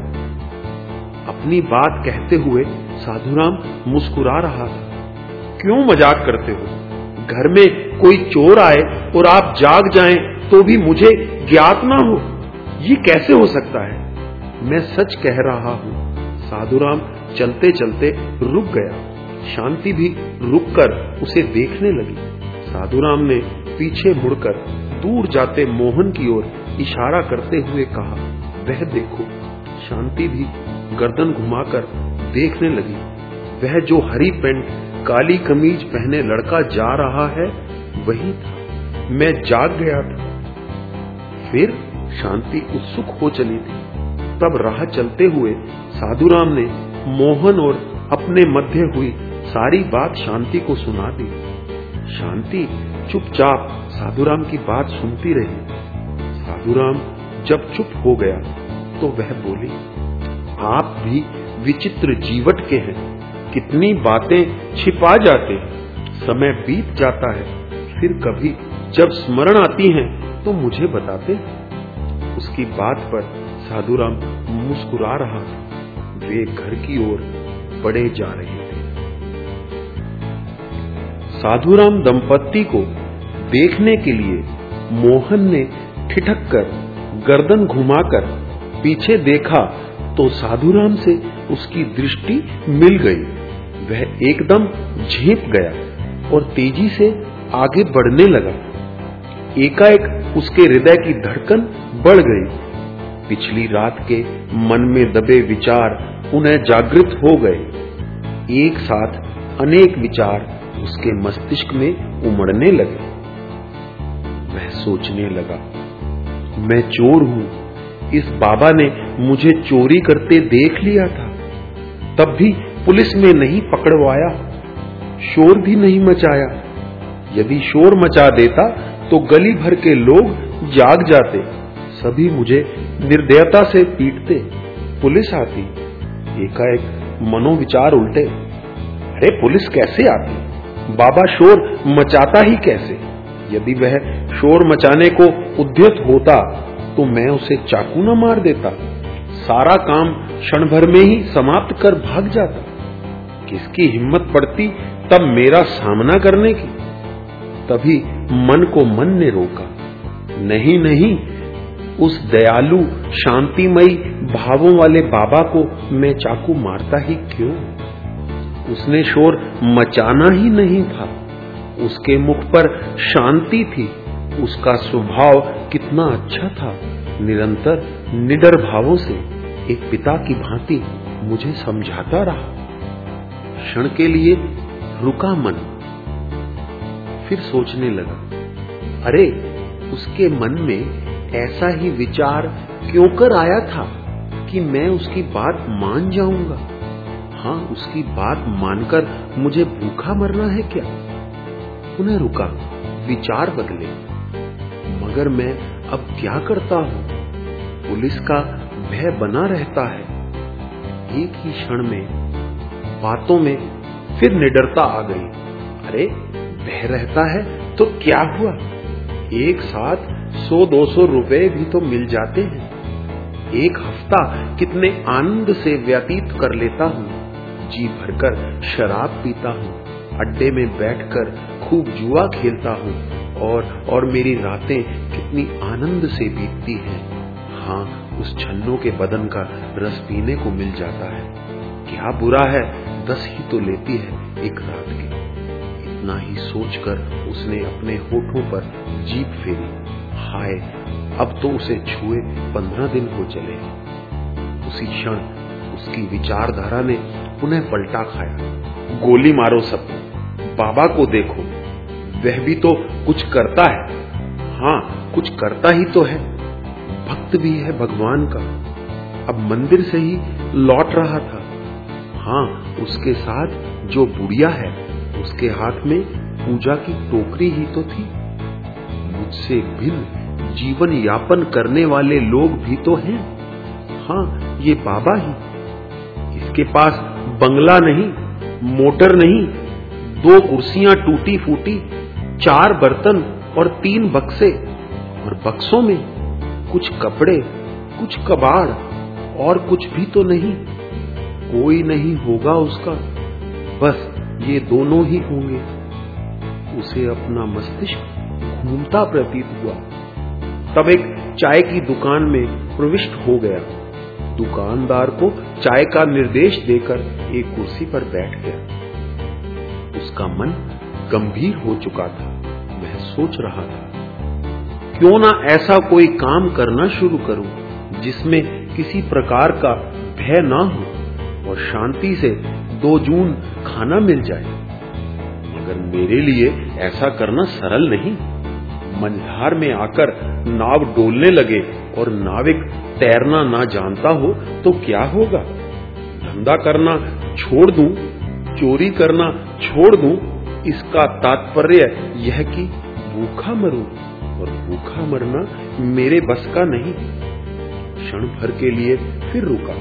अपनी बात कहते हुए साधुराम मुस्कुरा रहा था। क्यों मजाक करते हो? घर में कोई चोर आए और आप जाग जाएं तो भी मुझे ज्ञात ना हो, ये कैसे हो सकता है? मैं सच कह रहा हूं। साधुराम चलते चलते रुक गया। शांति भी रुककर उसे देखने लगी। साधुराम ने पीछे मुड़कर दूर जाते मोहन की ओर इशारा करते हुए कहा, वह देखो। शांति भी गर्दन घुमाकर देखने लगी। वह जो हरी पैंट काली कमीज पहने लड़का जा रहा है वही था। मैं जाग गया था। फिर शांति उत्सुक हो चली थी। तब राह चलते हुए साधुराम ने मोहन और अपने मध्य हुई सारी बात शांति को सुना दी। शांति चुपचाप साधुराम की बात सुनती रही। साधुराम जब चुप हो गया तो वह बोली, आप भी विचित्र जीवट के हैं, कितनी बातें छिपा जाते। समय बीत जाता है, फिर कभी जब स्मरण आती हैं तो मुझे बताते। उसकी बात पर साधुराम मुस्कुरा रहा था। वे घर की ओर बढ़े जा रहे थे। साधुराम दंपत्ति को देखने के लिए मोहन ने ठिठक कर गर्दन घुमाकर पीछे देखा तो साधुराम से उसकी दृष्टि मिल गई। वह एकदम झेप गया और तेजी से आगे बढ़ने लगा। एकाएक उसके हृदय की धड़कन बढ़ गई। पिछली रात के मन में दबे विचार उन्हें जागृत हो गए। एक साथ अनेक विचार उसके मस्तिष्क में उमड़ने लगे। वह सोचने लगा, मैं चोर हूं। इस बाबा ने मुझे चोरी करते देख लिया था, तब भी पुलिस में नहीं पकड़वाया, शोर भी नहीं मचाया। यदि शोर मचा देता तो गली भर के लोग जाग जाते, सभी मुझे निर्दयता से पीटते, पुलिस आती। एकाएक मनोविचार उल्टे, अरे पुलिस कैसे आती? बाबा शोर मचाता ही कैसे? यदि वह शोर मचाने को उद्यत होता तो मैं उसे चाकू न मार देता, सारा काम क्षण भर में ही समाप्त कर भाग जाता। किसकी हिम्मत पड़ती तब मेरा सामना करने की? तभी मन को मन ने रोका, नहीं नहीं, उस दयालु शांतिमयी भावों वाले बाबा को मैं चाकू मारता ही क्यों? उसने शोर मचाना ही नहीं था, उसके मुख पर शांति थी, उसका स्वभाव कितना अच्छा था। निरंतर निडर भावों से एक पिता की भांति मुझे समझाता रहा। क्षण के लिए रुका मन, फिर सोचने लगा, अरे उसके मन में ऐसा ही विचार क्यों कर आया था कि मैं उसकी बात मान जाऊंगा? हाँ, उसकी बात मानकर मुझे भूखा मरना है क्या? पुनः रुका, विचार बदले, मगर मैं अब क्या करता हूं? पुलिस का भय बना रहता है। एक ही क्षण में बातों में फिर निडरता आ गई। अरे भय रहता है तो क्या हुआ, एक साथ सौ दो सौ रुपए भी तो मिल जाते हैं। एक हफ्ता कितने आनंद से व्यतीत कर लेता हूँ, जी भरकर शराब पीता हूँ, अड्डे में बैठकर खूब जुआ खेलता हूँ, और और मेरी रातें कितनी आनंद से बीतती हैं। हाँ, उस छन्नों के बदन का रस पीने को मिल जाता है। क्या बुरा है, दस ही तो लेती है एक रात की। इतना ही सोचकर उसने अपने होठों पर जीभ फेरी। हाय, अब तो उसे छुए पंद्रह दिन हो चले। उसी क्षण उसकी विचारधारा ने पुनः पलटा खाया। गोली मारो सबको, बाबा को देखो, वह भी तो कुछ करता है। हाँ, कुछ करता ही तो है, भक्त भी है भगवान का। अब मंदिर से ही लौट रहा था। हाँ, उसके साथ जो बुढ़िया है, उसके हाथ में पूजा की टोकरी ही तो थी। मुझसे भिन्न जीवन यापन करने वाले लोग भी तो हैं। हाँ, ये बाबा ही। इसके पास बंगला नहीं, मोटर नहीं, दो कुर्सियां टूटी फूटी, चार बर्तन और तीन बक्से, और बक्सों में कुछ कपड़े, कुछ कबाड़, और कुछ भी तो नहीं। कोई नहीं होगा उसका, बस ये दोनों ही होंगे। उसे अपना मस्तिष्क घूमता प्रतीत हुआ। तब एक चाय की दुकान में प्रविष्ट हो गया। दुकानदार को चाय का निर्देश देकर एक कुर्सी पर बैठ गया। उसका मन गंभीर हो चुका था। वह सोच रहा था, क्यों ना ऐसा कोई काम करना शुरू करूं जिसमें किसी प्रकार का भय ना हो और शांति से दो जून खाना मिल जाए। मगर मेरे लिए ऐसा करना सरल नहीं। मंझधार में आकर नाव डोलने लगे और नाविक तैरना ना जानता हो तो क्या होगा? धंधा करना छोड़ दूं, चोरी करना छोड़ दूं, इसका तात्पर्य यह कि भूखा मरूं, और भूखा मरना मेरे बस का नहीं। क्षण भर के लिए फिर रुका।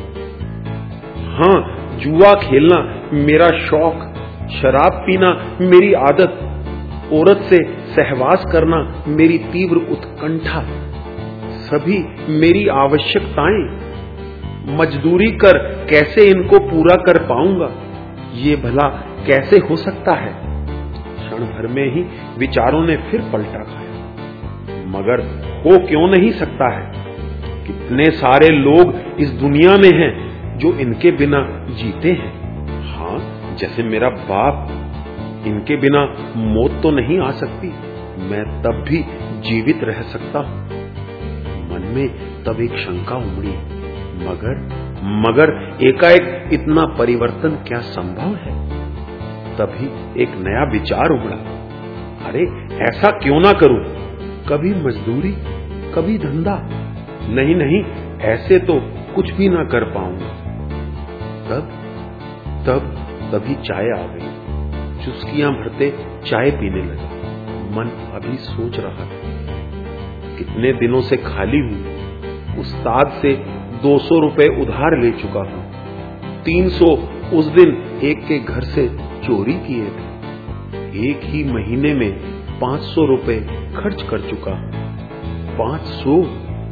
हाँ, जुआ खेलना मेरा शौक, शराब पीना मेरी आदत, औरत से सहवास करना मेरी तीव्र उत्कंठा, सभी मेरी आवश्यकताएं। मजदूरी कर कैसे इनको पूरा कर पाऊंगा, ये भला कैसे हो सकता है? क्षण भर में ही विचारों ने फिर पलटा खाया। मगर हो क्यों नहीं सकता है? कितने सारे लोग इस दुनिया में हैं जो इनके बिना जीते हैं। हाँ, जैसे मेरा बाप, इनके बिना मौत तो नहीं आ सकती, मैं तब भी जीवित रह सकता हूं। मन में तब एक शंका उमड़ी, मगर मगर एकाएक इतना परिवर्तन क्या संभव है? तभी एक नया विचार उमड़ा। अरे ऐसा क्यों ना करूं, कभी मजदूरी कभी धंधा, नहीं नहीं, ऐसे तो कुछ भी ना कर पाऊंगा। तब तब तभी चाय आ गई। चुस्कियां भरते चाय पीने लगा। मन अभी सोच रहा था, कितने दिनों से खाली हूं। उस्ताद से दो सौ रुपए उधार ले चुका हूं। तीन सौ उस दिन एक के घर से चोरी किए थे। एक ही महीने में पांच सौ रुपए खर्च कर चुका हूं। पांच सौ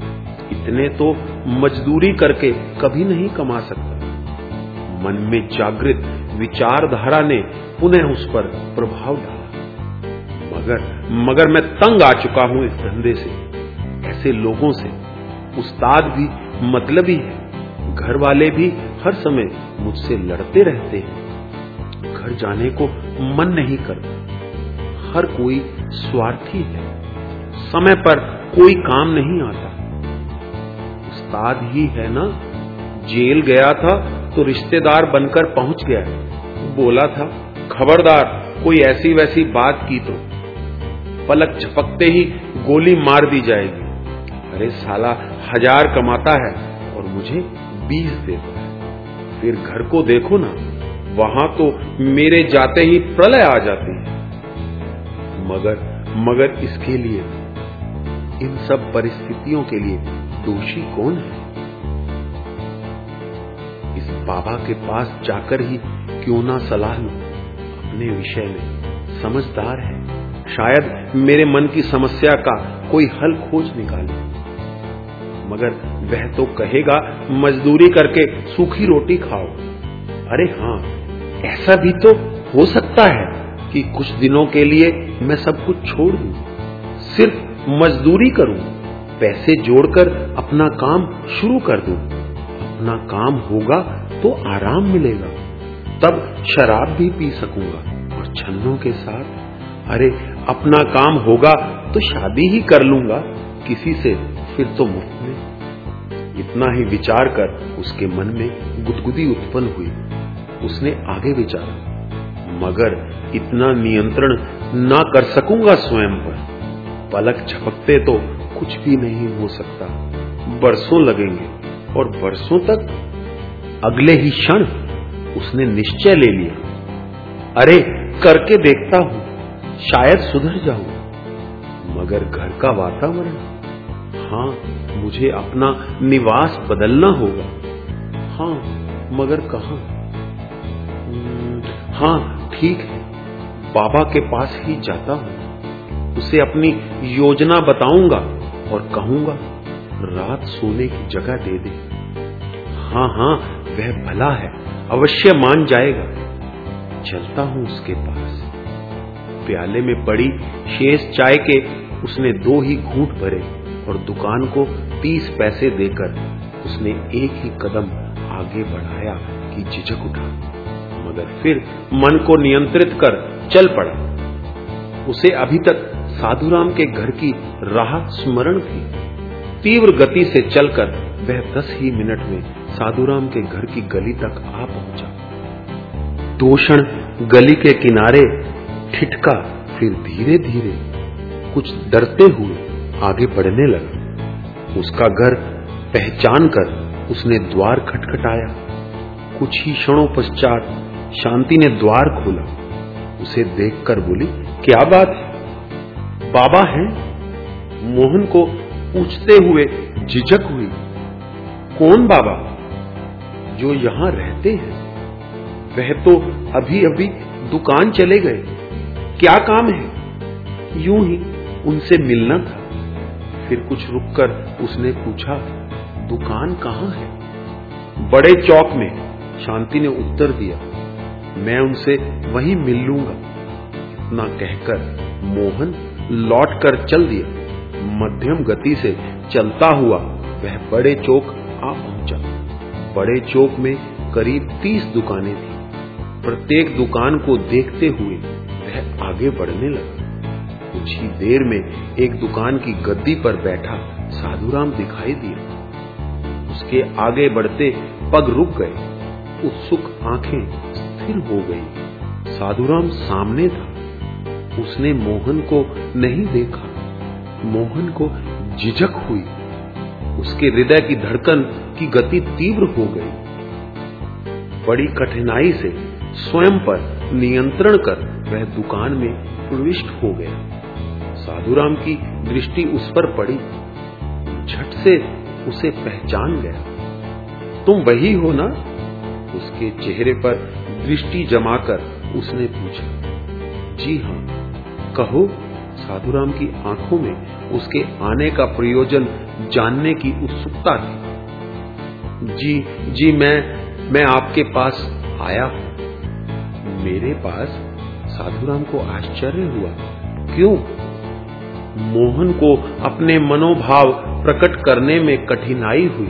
इतने तो मजदूरी करके कभी नहीं कमा सकता। मन में जागृत विचारधारा ने पुनः उस पर प्रभाव डाला। मगर मगर मैं तंग आ चुका हूं इस धंधे से, ऐसे लोगों से। उस्ताद भी मतलबी है, घर वाले भी हर समय मुझसे लड़ते रहते हैं। घर जाने को मन नहीं करता। हर कोई स्वार्थी है, समय पर कोई काम नहीं आता। उस्ताद ही है ना, जेल गया था तो रिश्तेदार बनकर पहुंच गया। बोला था खबरदार कोई ऐसी वैसी बात की तो पलक झपकते ही गोली मार दी जाएगी। अरे साला हजार कमाता है और मुझे बीस देता है। फिर घर को देखो ना, वहां तो मेरे जाते ही प्रलय आ जाती है। मगर मगर इसके लिए, इन सब परिस्थितियों के लिए दोषी कौन है? इस बाबा के पास जाकर ही क्यों ना सलाह लूं अपने विषय में। समझदार है, शायद मेरे मन की समस्या का कोई हल खोज निकाले। मगर वह तो कहेगा मजदूरी करके सूखी रोटी खाओ। अरे हाँ, ऐसा भी तो हो सकता है कि कुछ दिनों के लिए मैं सब कुछ छोड़ दूं, सिर्फ मजदूरी करूं, पैसे जोड़कर अपना काम शुरू कर दूं। अपना काम होगा तो आराम मिलेगा, तब शराब भी पी सकूंगा और छन्नों के साथ। अरे अपना काम होगा तो शादी ही कर लूंगा किसी से, फिर तो मुफ्त में। इतना ही विचार कर उसके मन में गुदगुदी उत्पन्न हुई। उसने आगे विचारा, मगर इतना नियंत्रण ना कर सकूंगा स्वयं पर। पलक झपकते तो कुछ भी नहीं हो सकता, बरसों लगेंगे। और बरसों तक? अगले ही क्षण उसने निश्चय ले लिया, अरे करके देखता हूं, शायद सुधर जाऊं। मगर घर का वातावरण, हाँ मुझे अपना निवास बदलना होगा। हाँ मगर कहां? हाँ ठीक है, बाबा के पास ही जाता हूं। उसे अपनी योजना बताऊंगा और कहूंगा रात सोने की जगह दे दे। हाँ हाँ वह भला है, अवश्य मान जाएगा। चलता हूं उसके पास। प्याले में पड़ी शेष चाय के उसने दो ही घूंट भरे और दुकान को तीस पैसे देकर उसने एक ही कदम आगे बढ़ाया कि झिझक उठा। मगर फिर मन को नियंत्रित कर चल पड़ा। उसे अभी तक साधुराम के घर की राह स्मरण थी। तीव्र गति से चलकर वह दस ही मिनट में साधुराम के घर की गली तक आ पहुंचा। दो क्षण गली के किनारे ठिठका, फिर धीरे धीरे कुछ डरते हुए आगे बढ़ने लगा। उसका घर पहचान कर उसने द्वार खटखटाया। कुछ ही क्षणों पश्चात शांति ने द्वार खोला। उसे देखकर बोली, क्या बात है? बाबा हैं? मोहन को पूछते हुए झिझक हुई। कौन बाबा? जो यहां रहते हैं। वह तो अभी अभी दुकान चले गए। क्या काम है? यूं ही उनसे मिलना था। फिर कुछ रुककर उसने पूछा, दुकान कहां है? बड़े चौक में, शांति ने उत्तर दिया। मैं उनसे वहीं मिल लूंगा। इतना कहकर मोहन लौटकर चल दिया। मध्यम गति से चलता हुआ वह बड़े चौक आ पहुंचा। बड़े चौक में करीब तीस दुकानें थी। प्रत्येक दुकान को देखते हुए वह आगे बढ़ने लगा। कुछ ही देर में एक दुकान की गद्दी पर बैठा साधुराम दिखाई दिया। उसके आगे बढ़ते पग रुक गए। उत्सुक आंखें स्थिर हो गई। साधुराम सामने था। उसने मोहन को नहीं देखा। मोहन को झिझक हुई। उसके हृदय की धड़कन की गति तीव्र हो गई। बड़ी कठिनाई से स्वयं पर नियंत्रण कर वह दुकान में प्रविष्ट हो गया। साधुराम की दृष्टि उस पर पड़ी। झट से उसे पहचान गया। तुम वही हो ना? उसके चेहरे पर दृष्टि जमाकर उसने पूछा। जी हां। कहो, साधुराम की आंखों में उसके आने का प्रयोजन जानने की उत्सुकता थी। जी जी मैं मैं आपके पास आया हूं। मेरे पास? साधुराम को आश्चर्य हुआ। क्यों? मोहन को अपने मनोभाव प्रकट करने में कठिनाई हुई।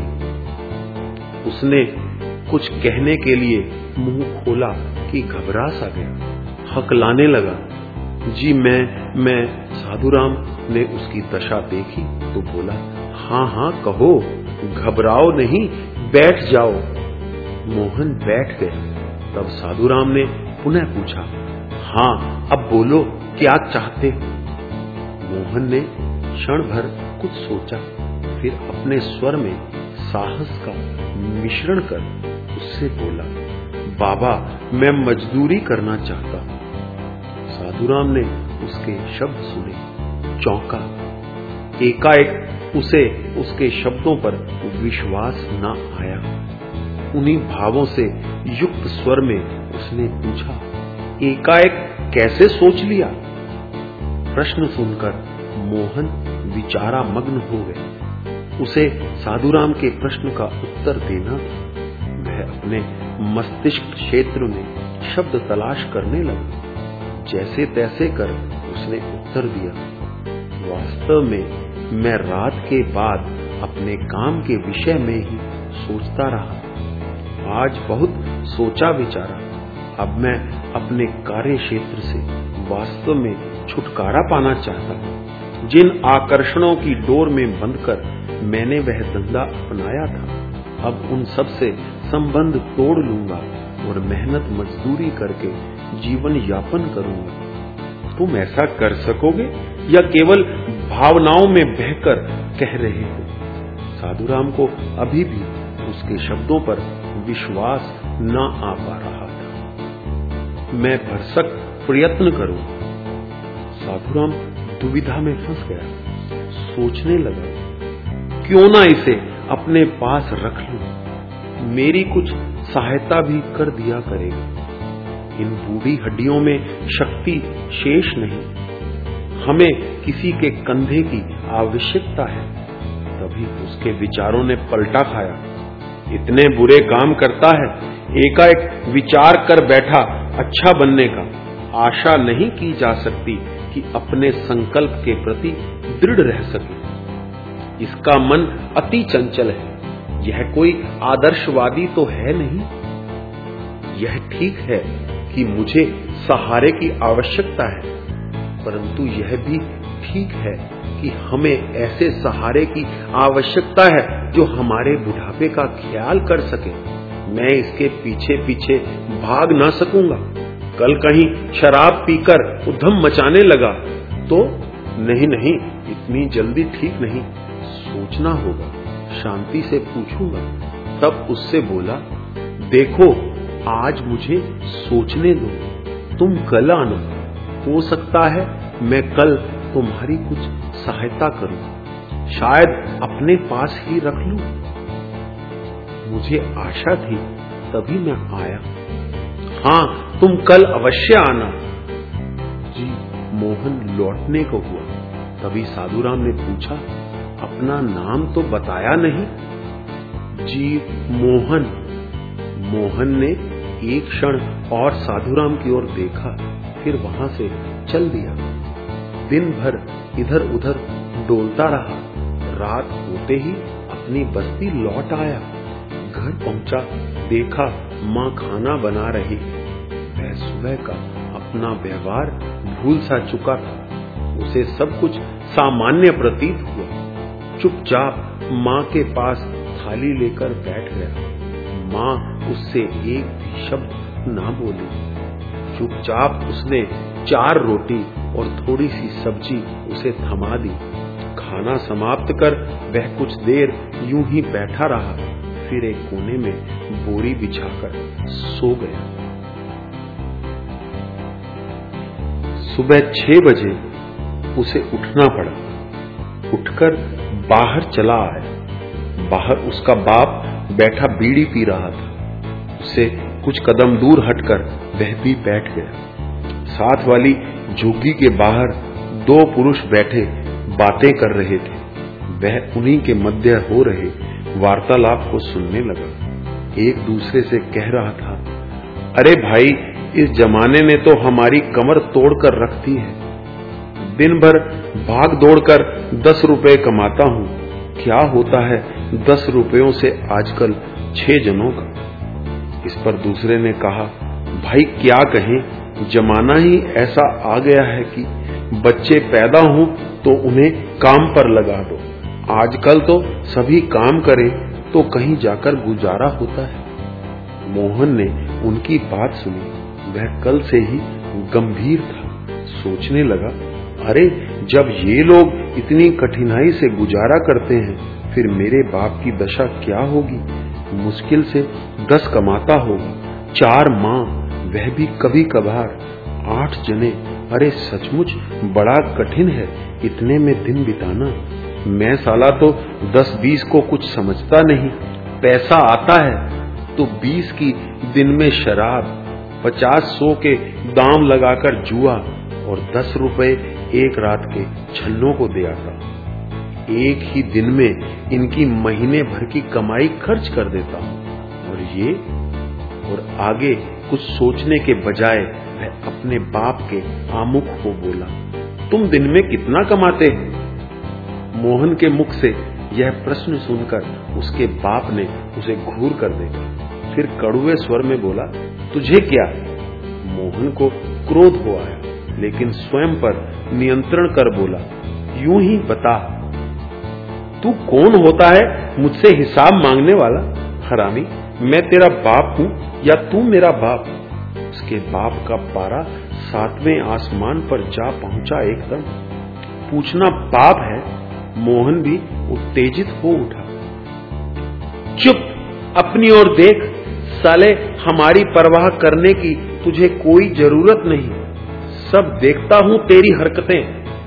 उसने कुछ कहने के लिए मुंह खोला कि घबरा सा गया, हकलाने लगा। जी मैं मैं साधुराम ने उसकी दशा देखी तो बोला, हाँ हाँ कहो, घबराओ नहीं, बैठ जाओ। मोहन बैठ गया। तब साधुराम ने पुनः पूछा, हाँ अब बोलो, क्या चाहते हो? मोहन ने क्षण भर कुछ सोचा, फिर अपने स्वर में साहस का मिश्रण कर उससे बोला, बाबा मैं मजदूरी करना चाहता हूं। साधुराम ने उसके शब्द सुने, चौंका। एकाएक उसे उसके शब्दों पर विश्वास न आया। उन्हीं भावों से युक्त स्वर में उसने पूछा, एकाएक कैसे सोच लिया? प्रश्न सुनकर मोहन विचारामग्न हो गया। उसे साधुराम के प्रश्न का उत्तर देना था। वह अपने मस्तिष्क क्षेत्र में शब्द तलाश करने लगा। जैसे तैसे कर उसने उत्तर दिया, वास्तव में मैं रात के बाद अपने काम के विषय में ही सोचता रहा। आज बहुत सोचा विचारा। अब मैं अपने कार्य क्षेत्र से वास्तव में छुटकारा पाना चाहता हूँ। जिन आकर्षणों की डोर में बंधकर मैंने वह धंधा अपनाया था, अब उन सब से संबंध तोड़ लूंगा और मेहनत मजदूरी करके जीवन यापन करूंगा। तुम ऐसा कर सकोगे या केवल भावनाओं में बहकर कह रहे हो? साधुराम को अभी भी उसके शब्दों पर विश्वास न आ पा रहा था। मैं भरसक प्रयत्न करूं। साधुराम दुविधा में फंस गया। सोचने लगा, क्यों ना इसे अपने पास रख लूं, मेरी कुछ सहायता भी कर दिया करेगा। इन बूढ़ी हड्डियों में शक्ति शेष नहीं, हमें किसी के कंधे की आवश्यकता है। तभी उसके विचारों ने पलटा खाया। इतने बुरे काम करता है, एकाएक विचार कर बैठा अच्छा बनने का। आशा नहीं की जा सकती कि अपने संकल्प के प्रति दृढ़ रह सके। इसका मन अति चंचल है। यह कोई आदर्शवादी तो है नहीं। यह ठीक है कि मुझे सहारे की आवश्यकता है, परंतु यह भी ठीक है कि हमें ऐसे सहारे की आवश्यकता है जो हमारे बुढ़ापे का ख्याल कर सके। मैं इसके पीछे पीछे भाग ना सकूंगा। कल कहीं शराब पीकर उधम मचाने लगा तो नहीं नहीं, इतनी जल्दी ठीक नहीं, सोचना होगा। शांति से पूछूंगा। तब उससे बोला, देखो आज मुझे सोचने दो, तुम कल आना। हो सकता है मैं कल तुम्हारी कुछ सहायता करूं, शायद अपने पास ही रख लूं। मुझे आशा थी तभी मैं आया। हाँ तुम कल अवश्य आना। जी मोहन लौटने को हुआ। तभी साधुराम ने पूछा, अपना नाम तो बताया नहीं? जी मोहन। मोहन ने एक क्षण और साधुराम की ओर देखा, फिर वहां से चल दिया। दिन भर इधर उधर डोलता रहा। रात होते ही अपनी बस्ती लौट आया। घर पहुंचा, देखा माँ खाना बना रही है। वह सुबह का अपना व्यवहार भूल सा चुका था। उसे सब कुछ सामान्य प्रतीत हुआ। चुपचाप माँ के पास थाली लेकर बैठ गया। माँ उससे एक भी शब्द ना बोली। चुपचाप उसने चार रोटी और थोड़ी सी सब्जी उसे थमा दी। खाना समाप्त कर वह कुछ देर यूं ही बैठा रहा, फिर एक कोने में बोरी बिछाकर सो गया। सुबह छह बजे उसे उठना पड़ा। उठकर बाहर चला आया। बाहर उसका बाप बैठा बीड़ी पी रहा था। उससे कुछ कदम दूर हटकर वह भी बैठ गया। साथ वाली झुग्गी के बाहर दो पुरुष बैठे बातें कर रहे थे। वह उन्हीं के मध्य हो रहे वार्तालाप को सुनने लगा। एक दूसरे से कह रहा था, अरे भाई, इस जमाने ने तो हमारी कमर तोड़कर रख दी है। दिन भर भाग दौड़कर दस रुपए कमाता हूँ। क्या होता है दस रुपयों से आजकल छह जनों का। इस पर दूसरे ने कहा, भाई क्या कहें, जमाना ही ऐसा आ गया है कि बच्चे पैदा हों तो उन्हें काम पर लगा दो। आजकल तो सभी काम करें तो कहीं जाकर गुजारा होता है। मोहन ने उनकी बात सुनी। वह कल से ही गंभीर था। सोचने लगा, अरे जब ये लोग इतनी कठिनाई से गुजारा करते हैं, फिर मेरे बाप की दशा क्या होगी। मुश्किल से दस कमाता होगा, चार माँ, वह भी कभी कभार, आठ जने। अरे सचमुच बड़ा कठिन है इतने में दिन बिताना। मैं साला तो दस बीस को कुछ समझता नहीं। पैसा आता है तो बीस की दिन में शराब, पचास सौ के दाम लगाकर जुआ और दस रुपए एक रात के छल्लों को दे आता। एक ही दिन में इनकी महीने भर की कमाई खर्च कर देता हूँ। और ये और आगे कुछ सोचने के बजाय वह अपने बाप के आमुख हो बोला, तुम दिन में कितना कमाते हो? मोहन के मुख से यह प्रश्न सुनकर उसके बाप ने उसे घूर कर देखा। फिर कड़वे स्वर में बोला, तुझे क्या? मोहन को क्रोध हो आया, लेकिन स्वयं पर नियंत्रण कर बोला, यूं ही बता, तू कौन होता है मुझसे हिसाब मांगने वाला? हरामी, मैं तेरा बाप हूं या तू मेरा बाप? उसके बाप का पारा सातवें आसमान पर जा पहुंचा। एकदम पूछना पाप है। मोहन भी उत्तेजित हो उठा। चुप, अपनी ओर देख साले, हमारी परवाह करने की तुझे कोई जरूरत नहीं। सब देखता हूं तेरी हरकतें।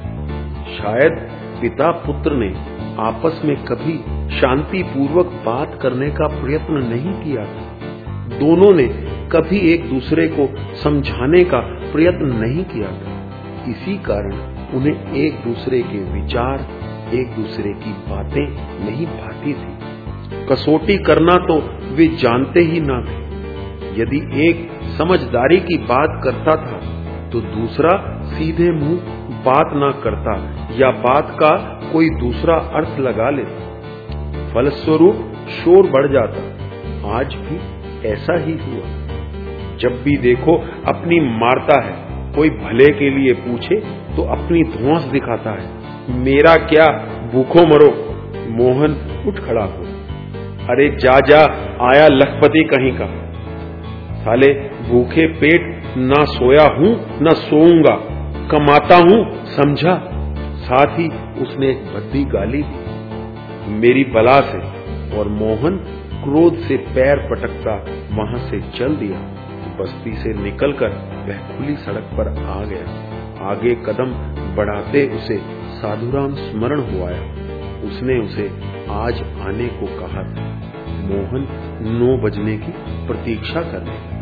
शायद पिता पुत्र ने आपस में कभी शांति पूर्वक बात करने का प्रयत्न नहीं किया था। दोनों ने कभी एक दूसरे को समझाने का प्रयत्न नहीं किया था। इसी कारण उन्हें एक दूसरे के विचार, एक दूसरे की बातें नहीं भाती थी। कसौटी करना तो वे जानते ही ना थे। यदि एक समझदारी की बात करता था तो दूसरा सीधे मुंह बात ना करता या बात का कोई दूसरा अर्थ लगा लेता। फलस्वरूप शोर बढ़ जाता। आज भी ऐसा ही हुआ। जब भी देखो अपनी मारता है। कोई भले के लिए पूछे तो अपनी धौंस दिखाता है। मेरा क्या, भूखो मरो। मोहन उठ खड़ा हो, अरे जा जा, आया लखपति कहीं का। साले भूखे पेट ना सोया हूं ना सोऊंगा, कमाता हूं, समझा। साथ ही उसने एक भद्दी गाली दी, मेरी बला से। और मोहन क्रोध से पैर पटकता वहां से चल दिया। बस्ती से निकलकर वह खुली सड़क पर आ गया। आगे कदम बढ़ाते उसे साधुराम स्मरण हो आया। उसने उसे आज आने को कहा था। मोहन नौ बजने की प्रतीक्षा करने लगा।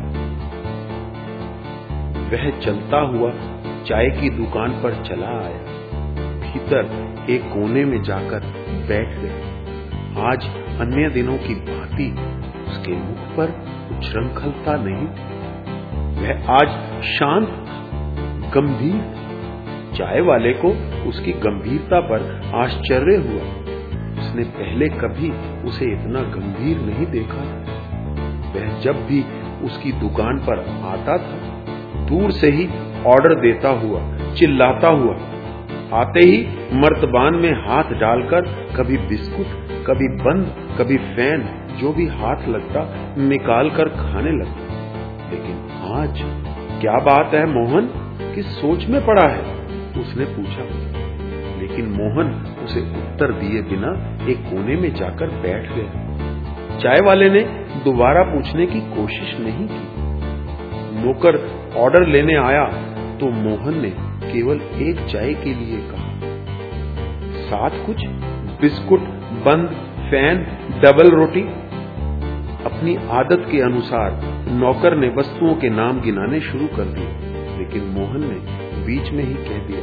वह चलता हुआ चाय की दुकान पर चला आया। भीतर एक कोने में जाकर बैठ गया। आज अन्य दिनों की भांति उसके मुख पर उच्छृंखलता नहीं थी। वह आज शांत, गंभीर था। चाय वाले को उसकी गंभीरता पर आश्चर्य हुआ। उसने पहले कभी उसे इतना गंभीर नहीं देखा था। वह जब भी उसकी दुकान पर आता था, दूर से ही ऑर्डर देता हुआ, चिल्लाता हुआ, आते ही मर्तबान में हाथ डालकर कभी बिस्कुट, कभी बंद, कभी फैन, जो भी हाथ लगता निकाल कर खाने लगता। लेकिन आज क्या बात है मोहन, किस सोच में पड़ा है? उसने पूछा। लेकिन मोहन उसे उत्तर दिए बिना एक कोने में जाकर बैठ गया। चाय वाले ने दोबारा पूछने की कोशिश नहीं की। नौकर ऑर्डर लेने आया तो मोहन ने केवल एक चाय के लिए कहा, साथ कुछ बिस्कुट, बंद, फैन, डबल रोटी। अपनी आदत के अनुसार नौकर ने वस्तुओं के नाम गिनाने शुरू कर दिए। लेकिन मोहन ने बीच में ही कह दिया,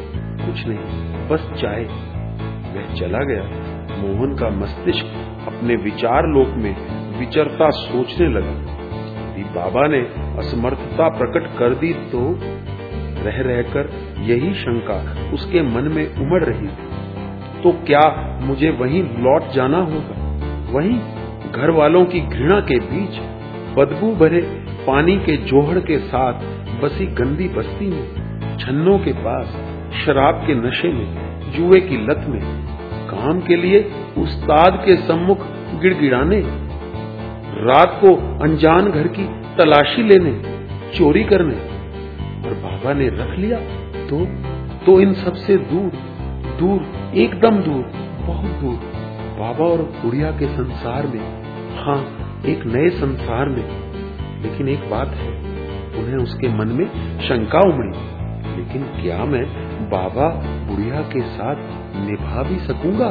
कुछ नहीं, बस चाय। वह चला गया। मोहन का मस्तिष्क अपने विचार लोक में विचरता सोचने लगा। यदि बाबा ने असमर्थता प्रकट कर दी तो रह रहकर यही शंका उसके मन में उमड़ रही थी। तो क्या मुझे वहीं लौट जाना होगा, वहीं घर वालों की घृणा के बीच, बदबू भरे पानी के जोहड़ के साथ बसी गंदी बस्ती में, छन्नों के पास, शराब के नशे में, जुए की लत में, काम के लिए उस्ताद के सम्मुख गिड़गिड़ाने, रात को अनजान घर की तलाशी लेने, चोरी करने। और बाबा ने रख लिया तो तो इन सब से दूर, दूर, एकदम दूर, बहुत दूर, बाबा और बुढ़िया के संसार में, हाँ, एक नए संसार में। लेकिन एक बात है, उन्हें उसके मन में शंका उमड़ी, लेकिन क्या मैं बाबा बुढ़िया के साथ निभा भी सकूंगा?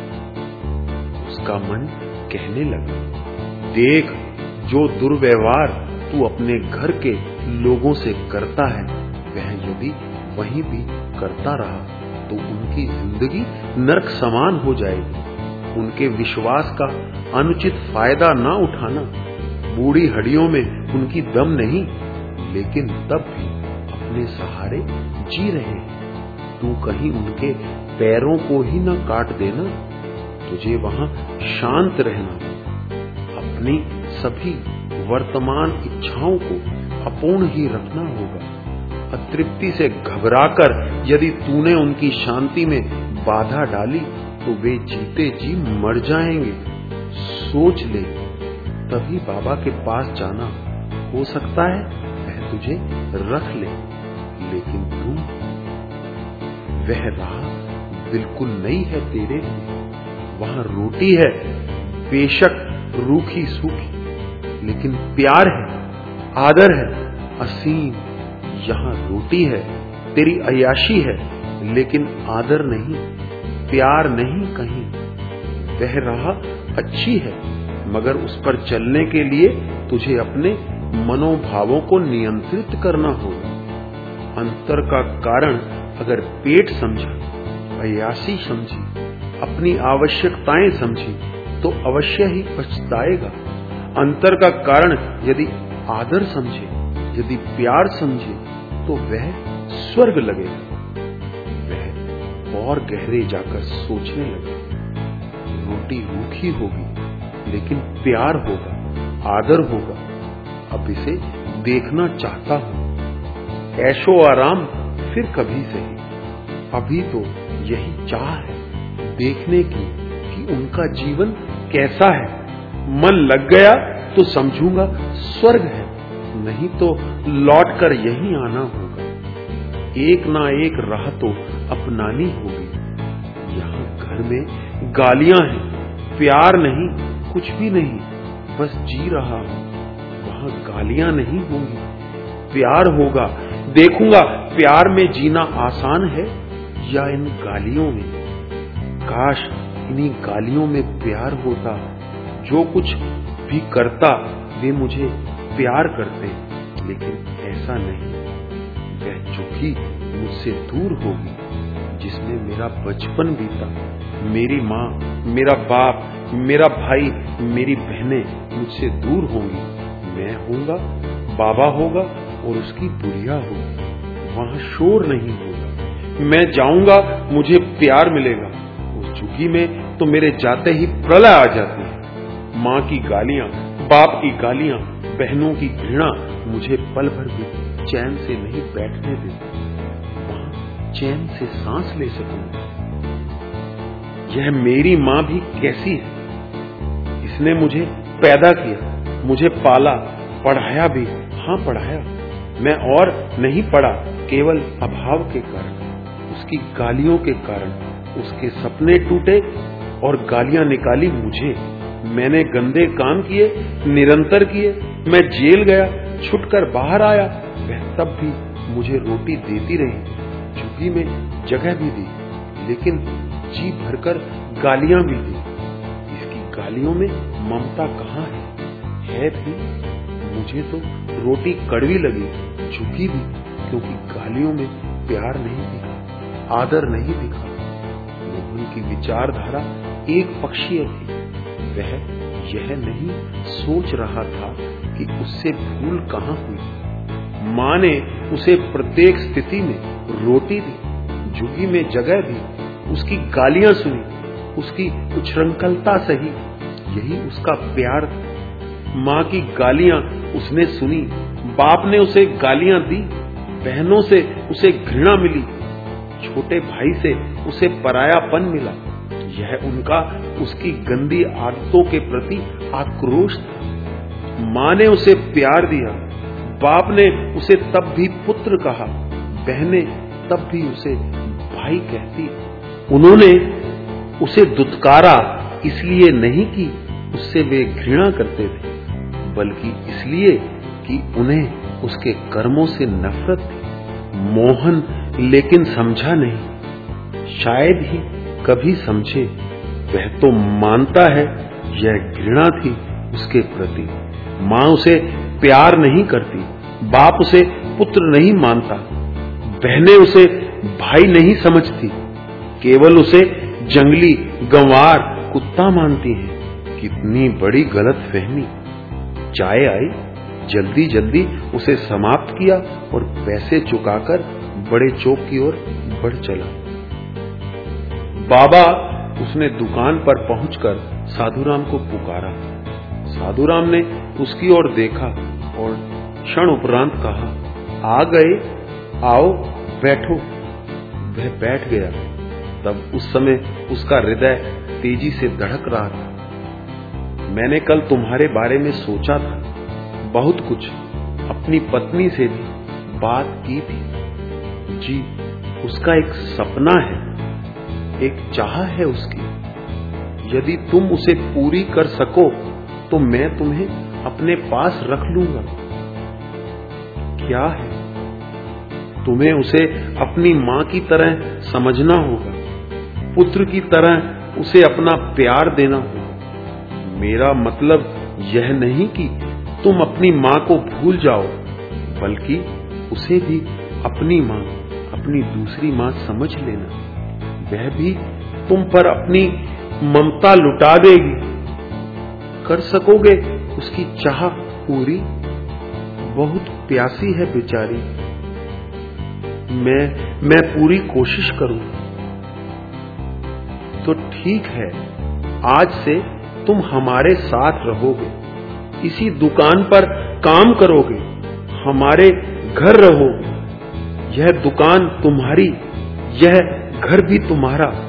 उसका मन कहने लगा, देख, जो दुर्व्यवहार तू अपने घर के लोगों से करता है, वह यदि वहीं भी करता रहा तो उनकी जिंदगी नरक समान हो जाएगी। उनके विश्वास का अनुचित फायदा ना उठाना। बूढ़ी हड्डियों में उनकी दम नहीं, लेकिन तब भी अपने सहारे जी रहे हैं। तू कहीं उनके पैरों को ही न काट देना। तुझे वहां शांत रहना, अपनी सभी वर्तमान इच्छाओं को अपूर्ण ही रखना होगा। अतृप्ति से घबराकर यदि तूने उनकी शांति में बाधा डाली तो वे जीते जी मर जाएंगे। सोच ले, तभी बाबा के पास जाना। हो सकता है वह तुझे रख ले, लेकिन तू, वह राह बिल्कुल नई है तेरे लिए। वहां रोटी है, बेशक रूखी सूखी, लेकिन प्यार है, आदर है, असीम। यहाँ रोटी है, तेरी अय्याशी है, लेकिन आदर नहीं, प्यार नहीं कहीं। वह राह अच्छी है, मगर उस पर चलने के लिए तुझे अपने मनोभावों को नियंत्रित करना होगा। अंतर का कारण अगर पेट समझा, अय्याशी समझी, अपनी आवश्यकताएं समझी, तो अवश्य ही पछताएगा। अंतर का कारण यदि आदर समझे, यदि प्यार समझे, तो वह स्वर्ग लगेगा। वह और गहरे जाकर सोचने लगे, रोटी रूखी होगी, लेकिन प्यार होगा, आदर होगा। अब इसे देखना चाहता हूं। ऐशो आराम फिर कभी सही, अभी तो यही चाह है देखने की कि उनका जीवन कैसा है। मन लग गया तो समझूंगा स्वर्ग है, नहीं तो लौटकर यहीं आना होगा। एक ना एक राह तो अपनानी होगी। यहाँ घर में गालियां हैं, प्यार नहीं, कुछ भी नहीं, बस जी रहा हूं। वहां गालियां नहीं होंगी, प्यार होगा। देखूंगा प्यार में जीना आसान है या इन गालियों में। काश इन्हीं गालियों में प्यार होता। जो कुछ भी करता वे मुझे प्यार करते, लेकिन ऐसा नहीं। वह झुकी मुझसे दूर होगी जिसमें मेरा बचपन बीता। मेरी माँ, मेरा बाप, मेरा भाई, मेरी बहनें मुझसे दूर होंगी। मैं होऊंगा, बाबा होगा और उसकी बुढ़िया होगी। वहां शोर नहीं होगा। मैं जाऊंगा, मुझे प्यार मिलेगा। उस झुग्गी में तो मेरे जाते ही प्रलय आ जाती है। माँ की गालियां, बाप की गालियां, बहनों की घृणा मुझे पल भर भी चैन से नहीं बैठने देती। वहां चैन से सांस ले सकूंगा। यह मेरी माँ भी कैसी है। इसने मुझे पैदा किया, मुझे पाला, पढ़ाया भी। हाँ, पढ़ाया। मैं और नहीं पढ़ा, केवल अभाव के कारण, उसकी गालियों के कारण। उसके सपने टूटे और गालियां निकाली मुझे। मैंने गंदे काम किए, निरंतर किए। मैं जेल गया, छुटकर बाहर आया। वह तब भी मुझे रोटी देती रही, झुग्गी में जगह भी दी, लेकिन जी भरकर गालियां भी दी। इसकी गालियों में ममता कहाँ है? है भी। मुझे तो रोटी कड़वी लगी, झुकी भी, क्योंकि गालियों में प्यार नहीं दिखा। आदर नहीं दिखा। मोहन की विचारधारा एक पक्षीय थी। वह यह नहीं सोच रहा था कि उससे भूल कहां हुई। मां ने उसे प्रत्येक स्थिति में रोटी दी, झुग्गी में जगह दी, उसकी गालियां सुनी, उसकी उच्छृंखलता सही, यही उसका प्यार था। मां की गालियां उसने सुनी, बाप ने उसे गालियां दी, बहनों से उसे घृणा मिली, छोटे भाई से उसे परायापन मिला। यह उनका उसकी गंदी आदतों के प्रति आक्रोश था। मां ने उसे प्यार दिया, बाप ने उसे तब भी पुत्र कहा, बहनें तब भी उसे भाई कहती। उन्होंने उसे दुत्कारा इसलिए नहीं कि उससे वे घृणा करते थे, बल्कि इसलिए कि उन्हें उसके कर्मों से नफरत थी। मोहन लेकिन समझा नहीं, शायद ही कभी समझे। वह तो मानता है यह घृणा थी उसके प्रति। मां उसे प्यार नहीं करती, बाप उसे पुत्र नहीं मानता, बहनें उसे भाई नहीं समझती, केवल उसे जंगली गंवार कुत्ता मानती हैं। कितनी बड़ी गलतफहमी। चाय आई, जल्दी जल्दी उसे समाप्त किया और पैसे चुकाकर बड़े चौक की ओर बढ़ चला। बाबा उसने दुकान पर पहुंचकर साधुराम को पुकारा। साधुराम ने उसकी ओर देखा और क्षण उपरांत कहा, आ गए, आओ बैठो। वह बैठ गया। तब उस समय उसका हृदय तेजी से धड़क रहा था। मैंने कल तुम्हारे बारे में सोचा था, बहुत कुछ, अपनी पत्नी से भी बात की थी। जी, उसका एक सपना है, एक चाह है उसकी। यदि तुम उसे पूरी कर सको तो मैं तुम्हें अपने पास रख लूंगा। क्या है? तुम्हें उसे अपनी मां की तरह समझना होगा, पुत्र की तरह उसे अपना प्यार देना होगा। मेरा मतलब यह नहीं कि तुम अपनी मां को भूल जाओ, बल्कि उसे भी अपनी मां, अपनी दूसरी मां समझ लेना। वह भी तुम पर अपनी ममता लुटा देगी। कर सकोगे उसकी चाह पूरी? बहुत प्यासी है बेचारी। मैं मैं पूरी कोशिश करूं। तो ठीक है, आज से तुम हमारे साथ रहोगे, इसी दुकान पर काम करोगे, हमारे घर रहोगे। यह दुकान तुम्हारी, यह घर भी तुम्हारा।